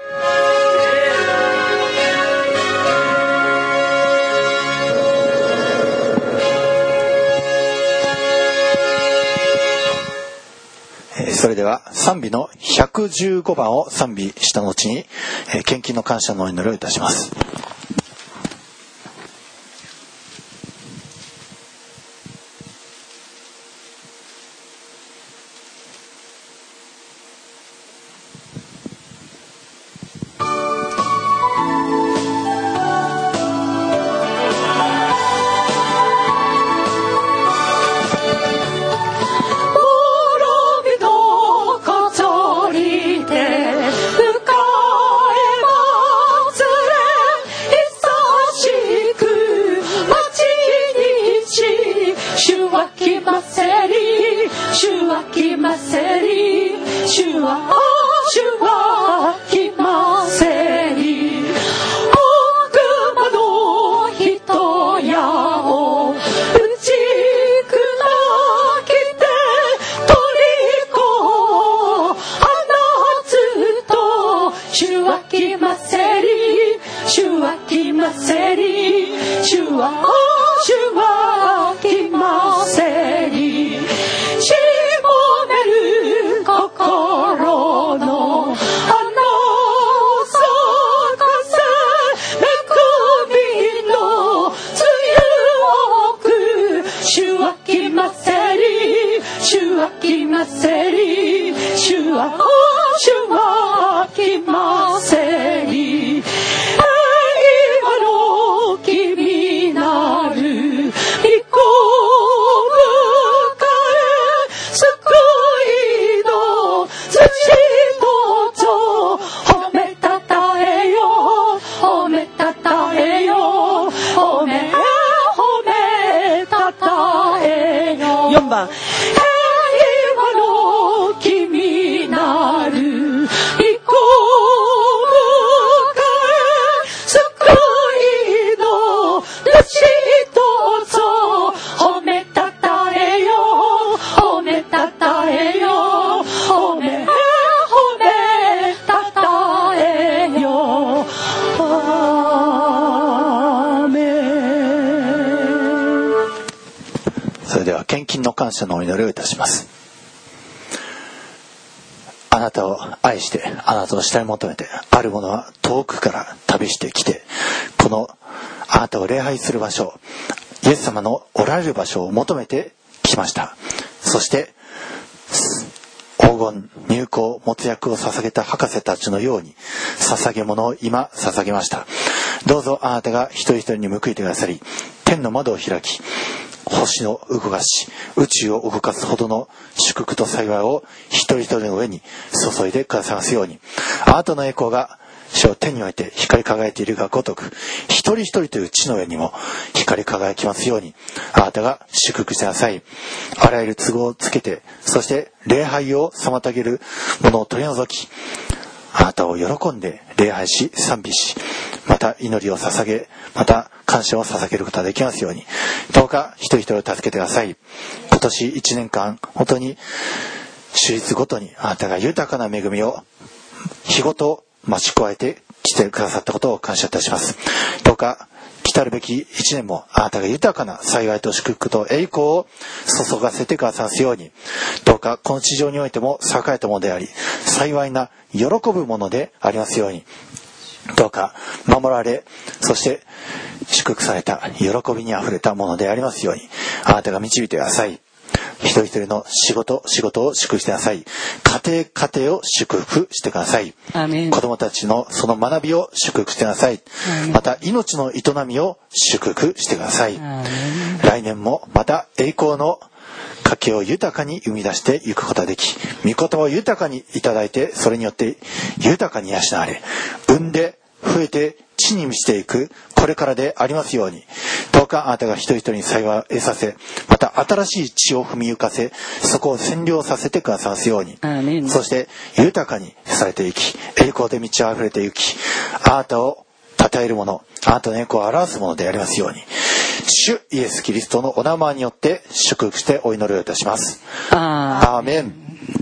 それでは賛美のひゃくじゅうごばんを賛美した後に献金の感謝のお祈りをいたします。 今の君なる御よんばん、平和の君なる彦救いの主とぞ褒めたたえよ褒めたたえよ褒め褒めたたえよアーメン。 それでは献金の感謝のお祈りをいたします。あなたを愛してあなたを慕い求めてある者は遠くから旅してきてこのあなたを礼拝する場所イエス様のおられる場所を求めてきました。そして黄金入香没薬を捧げた博士たちのように捧げ物を今捧げました。どうぞあなたが一人一人に報いてくださり天の窓を開き星を動かし宇宙を動かすほどの祝福と幸いを一人一人の上に注いでくださいますように。あなたの栄光が主を天において光り輝いているがごとく一人一人という地の上にも光り輝きますようにあなたが祝福してください。あらゆる都合をつけてそして礼拝を妨げるものを取り除きあなたを喜んで礼拝し賛美しまた祈りを捧げまた感謝を捧げることができますようにどうか一人一人を助けてください。今年一年間本当に手術ごとにあなたが豊かな恵みを日ごと増し加えてきてくださったことを感謝いたします。どうか来たるべき一年もあなたが豊かな幸いと祝福と栄光を注がせてくださいますように。どうかこの地上においても栄えたものであり幸いな喜ぶものでありますように。どうか守られそして祝福された喜びにあふれたものでありますようにあなたが導いてください。一人一人の仕事仕事を祝福してください。家庭家庭を祝福してください。子供たちのその学びを祝福してください。また命の営みを祝福してください。来年もまた栄光の家計を豊かに生み出していくことができ御言葉を豊かにいただいてそれによって豊かに養われ産んで増えて地に満ちていくこれからでありますように。どうかあなたが一人一人に幸いを得させまた新しい地を踏みゆかせそこを占領させてくださいますように。そして豊かにされていき栄光で満ち溢れていきあなたを称えるものあなたの栄光を表すものでありますように主イエスキリストのお名前によって祝福してお祈りをいたします。アーメン。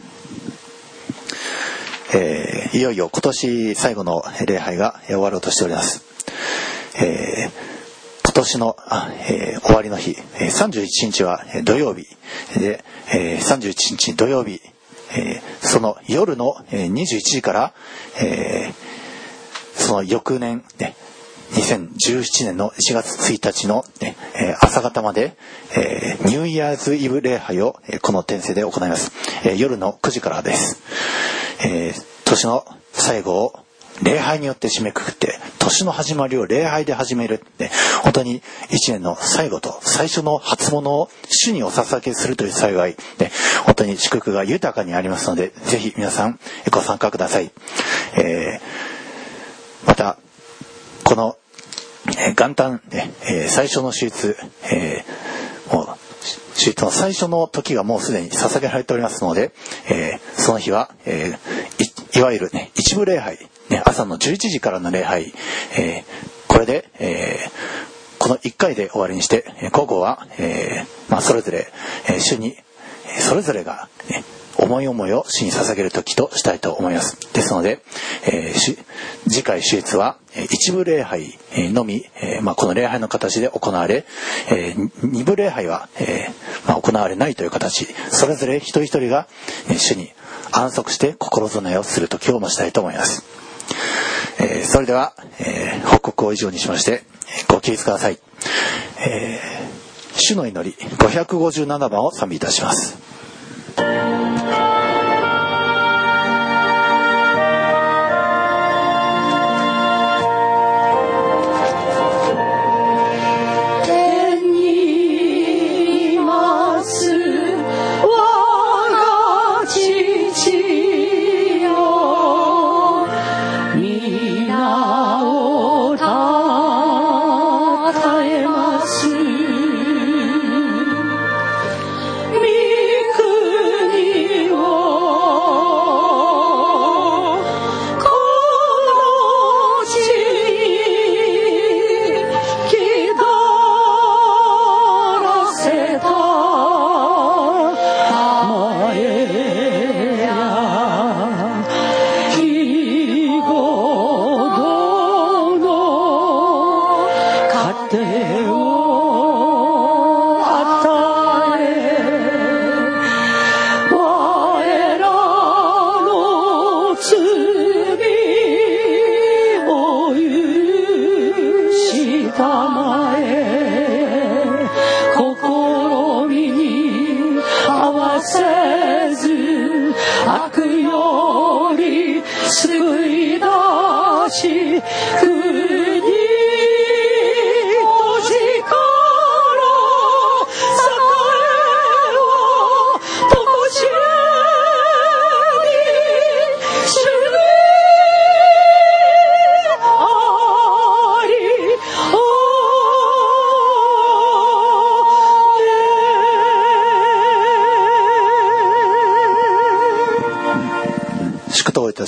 えー、いよいよ今年最後の礼拝が終わろうとしております。えー、今年の、えー、終わりの日さんじゅういちにちは土曜日で、えー、さんじゅういちにち土曜日、えー、その夜のにじゅういちじから、えー、その翌年、ね、にせんじゅうななねんのいちがつついたちの、ねえー、朝方まで、えー、ニューイヤーズイブ礼拝を、えー、この天聖で行います、えー、夜のくじからです、えー、年の最後を礼拝によって締めくくって年の始まりを礼拝で始めるって本当にいちねんの最後と最初の初物を主にお捧げするという幸いで本当に祝福が豊かにありますのでぜひ皆さんご参加ください、えー、またこの、えー、元旦、ねえー、最初の手術、えー、もう手術の最初の時がもうすでに捧げられておりますので、えー、その日は、えー、い, いわゆる、ね、一部礼拝、ね、朝のじゅういちじからの礼拝、えー、これで、えー、このいっかいで終わりにして午後は、えーまあ、それぞれ、えー、主にそれぞれが、ね、思い思いを主に捧げる時としたいと思います。ですので、えー、次回手術は一部礼拝のみ、えーまあ、この礼拝の形で行われ、えー、二部礼拝は、えーまあ、行われないという形それぞれ一人一人が、えー、主に安息して心備えをする時を増したいと思います。えー、それでは、えー、報告を以上にしましてご起立ください。えー、主の祈りごひゃくごじゅうななばんを賛美いたします。 み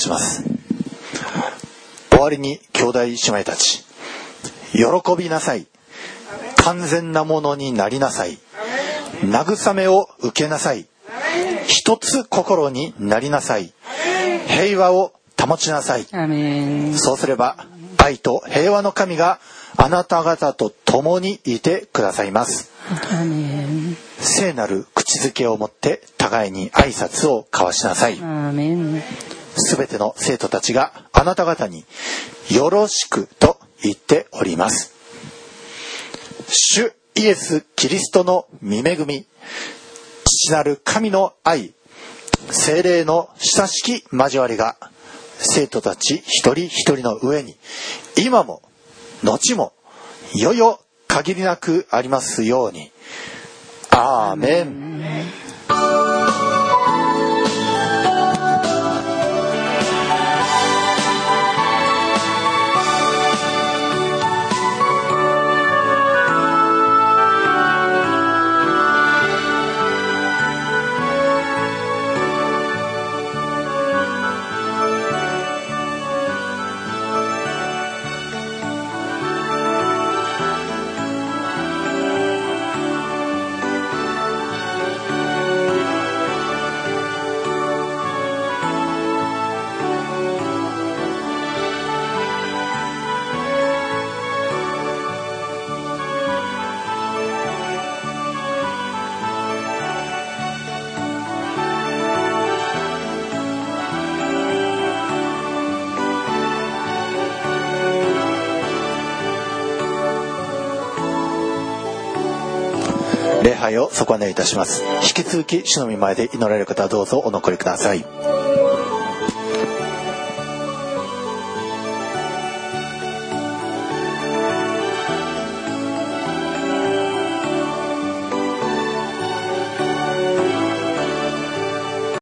します。終わりに兄弟姉妹たち、喜びなさい、完全なものになりなさい、慰めを受けなさい、一つ心になりなさい、平和を保ちなさい。 アメン。 そうすれば愛と平和の神があなた方と共にいてくださいます。 アメン。 聖なる口づけをもって互いに挨拶を交わしなさい。 アメン。 すべての生徒たちがあなた方によろしくと言っております。主イエス・キリストの御恵み、父なる神の愛、聖霊の親しき交わりが生徒たち一人一人の上に今も後もよよ限りなくありますように。アーメン。礼拝を底上げいたします。引き続き主の御前で祈られる方はどうぞお残りください。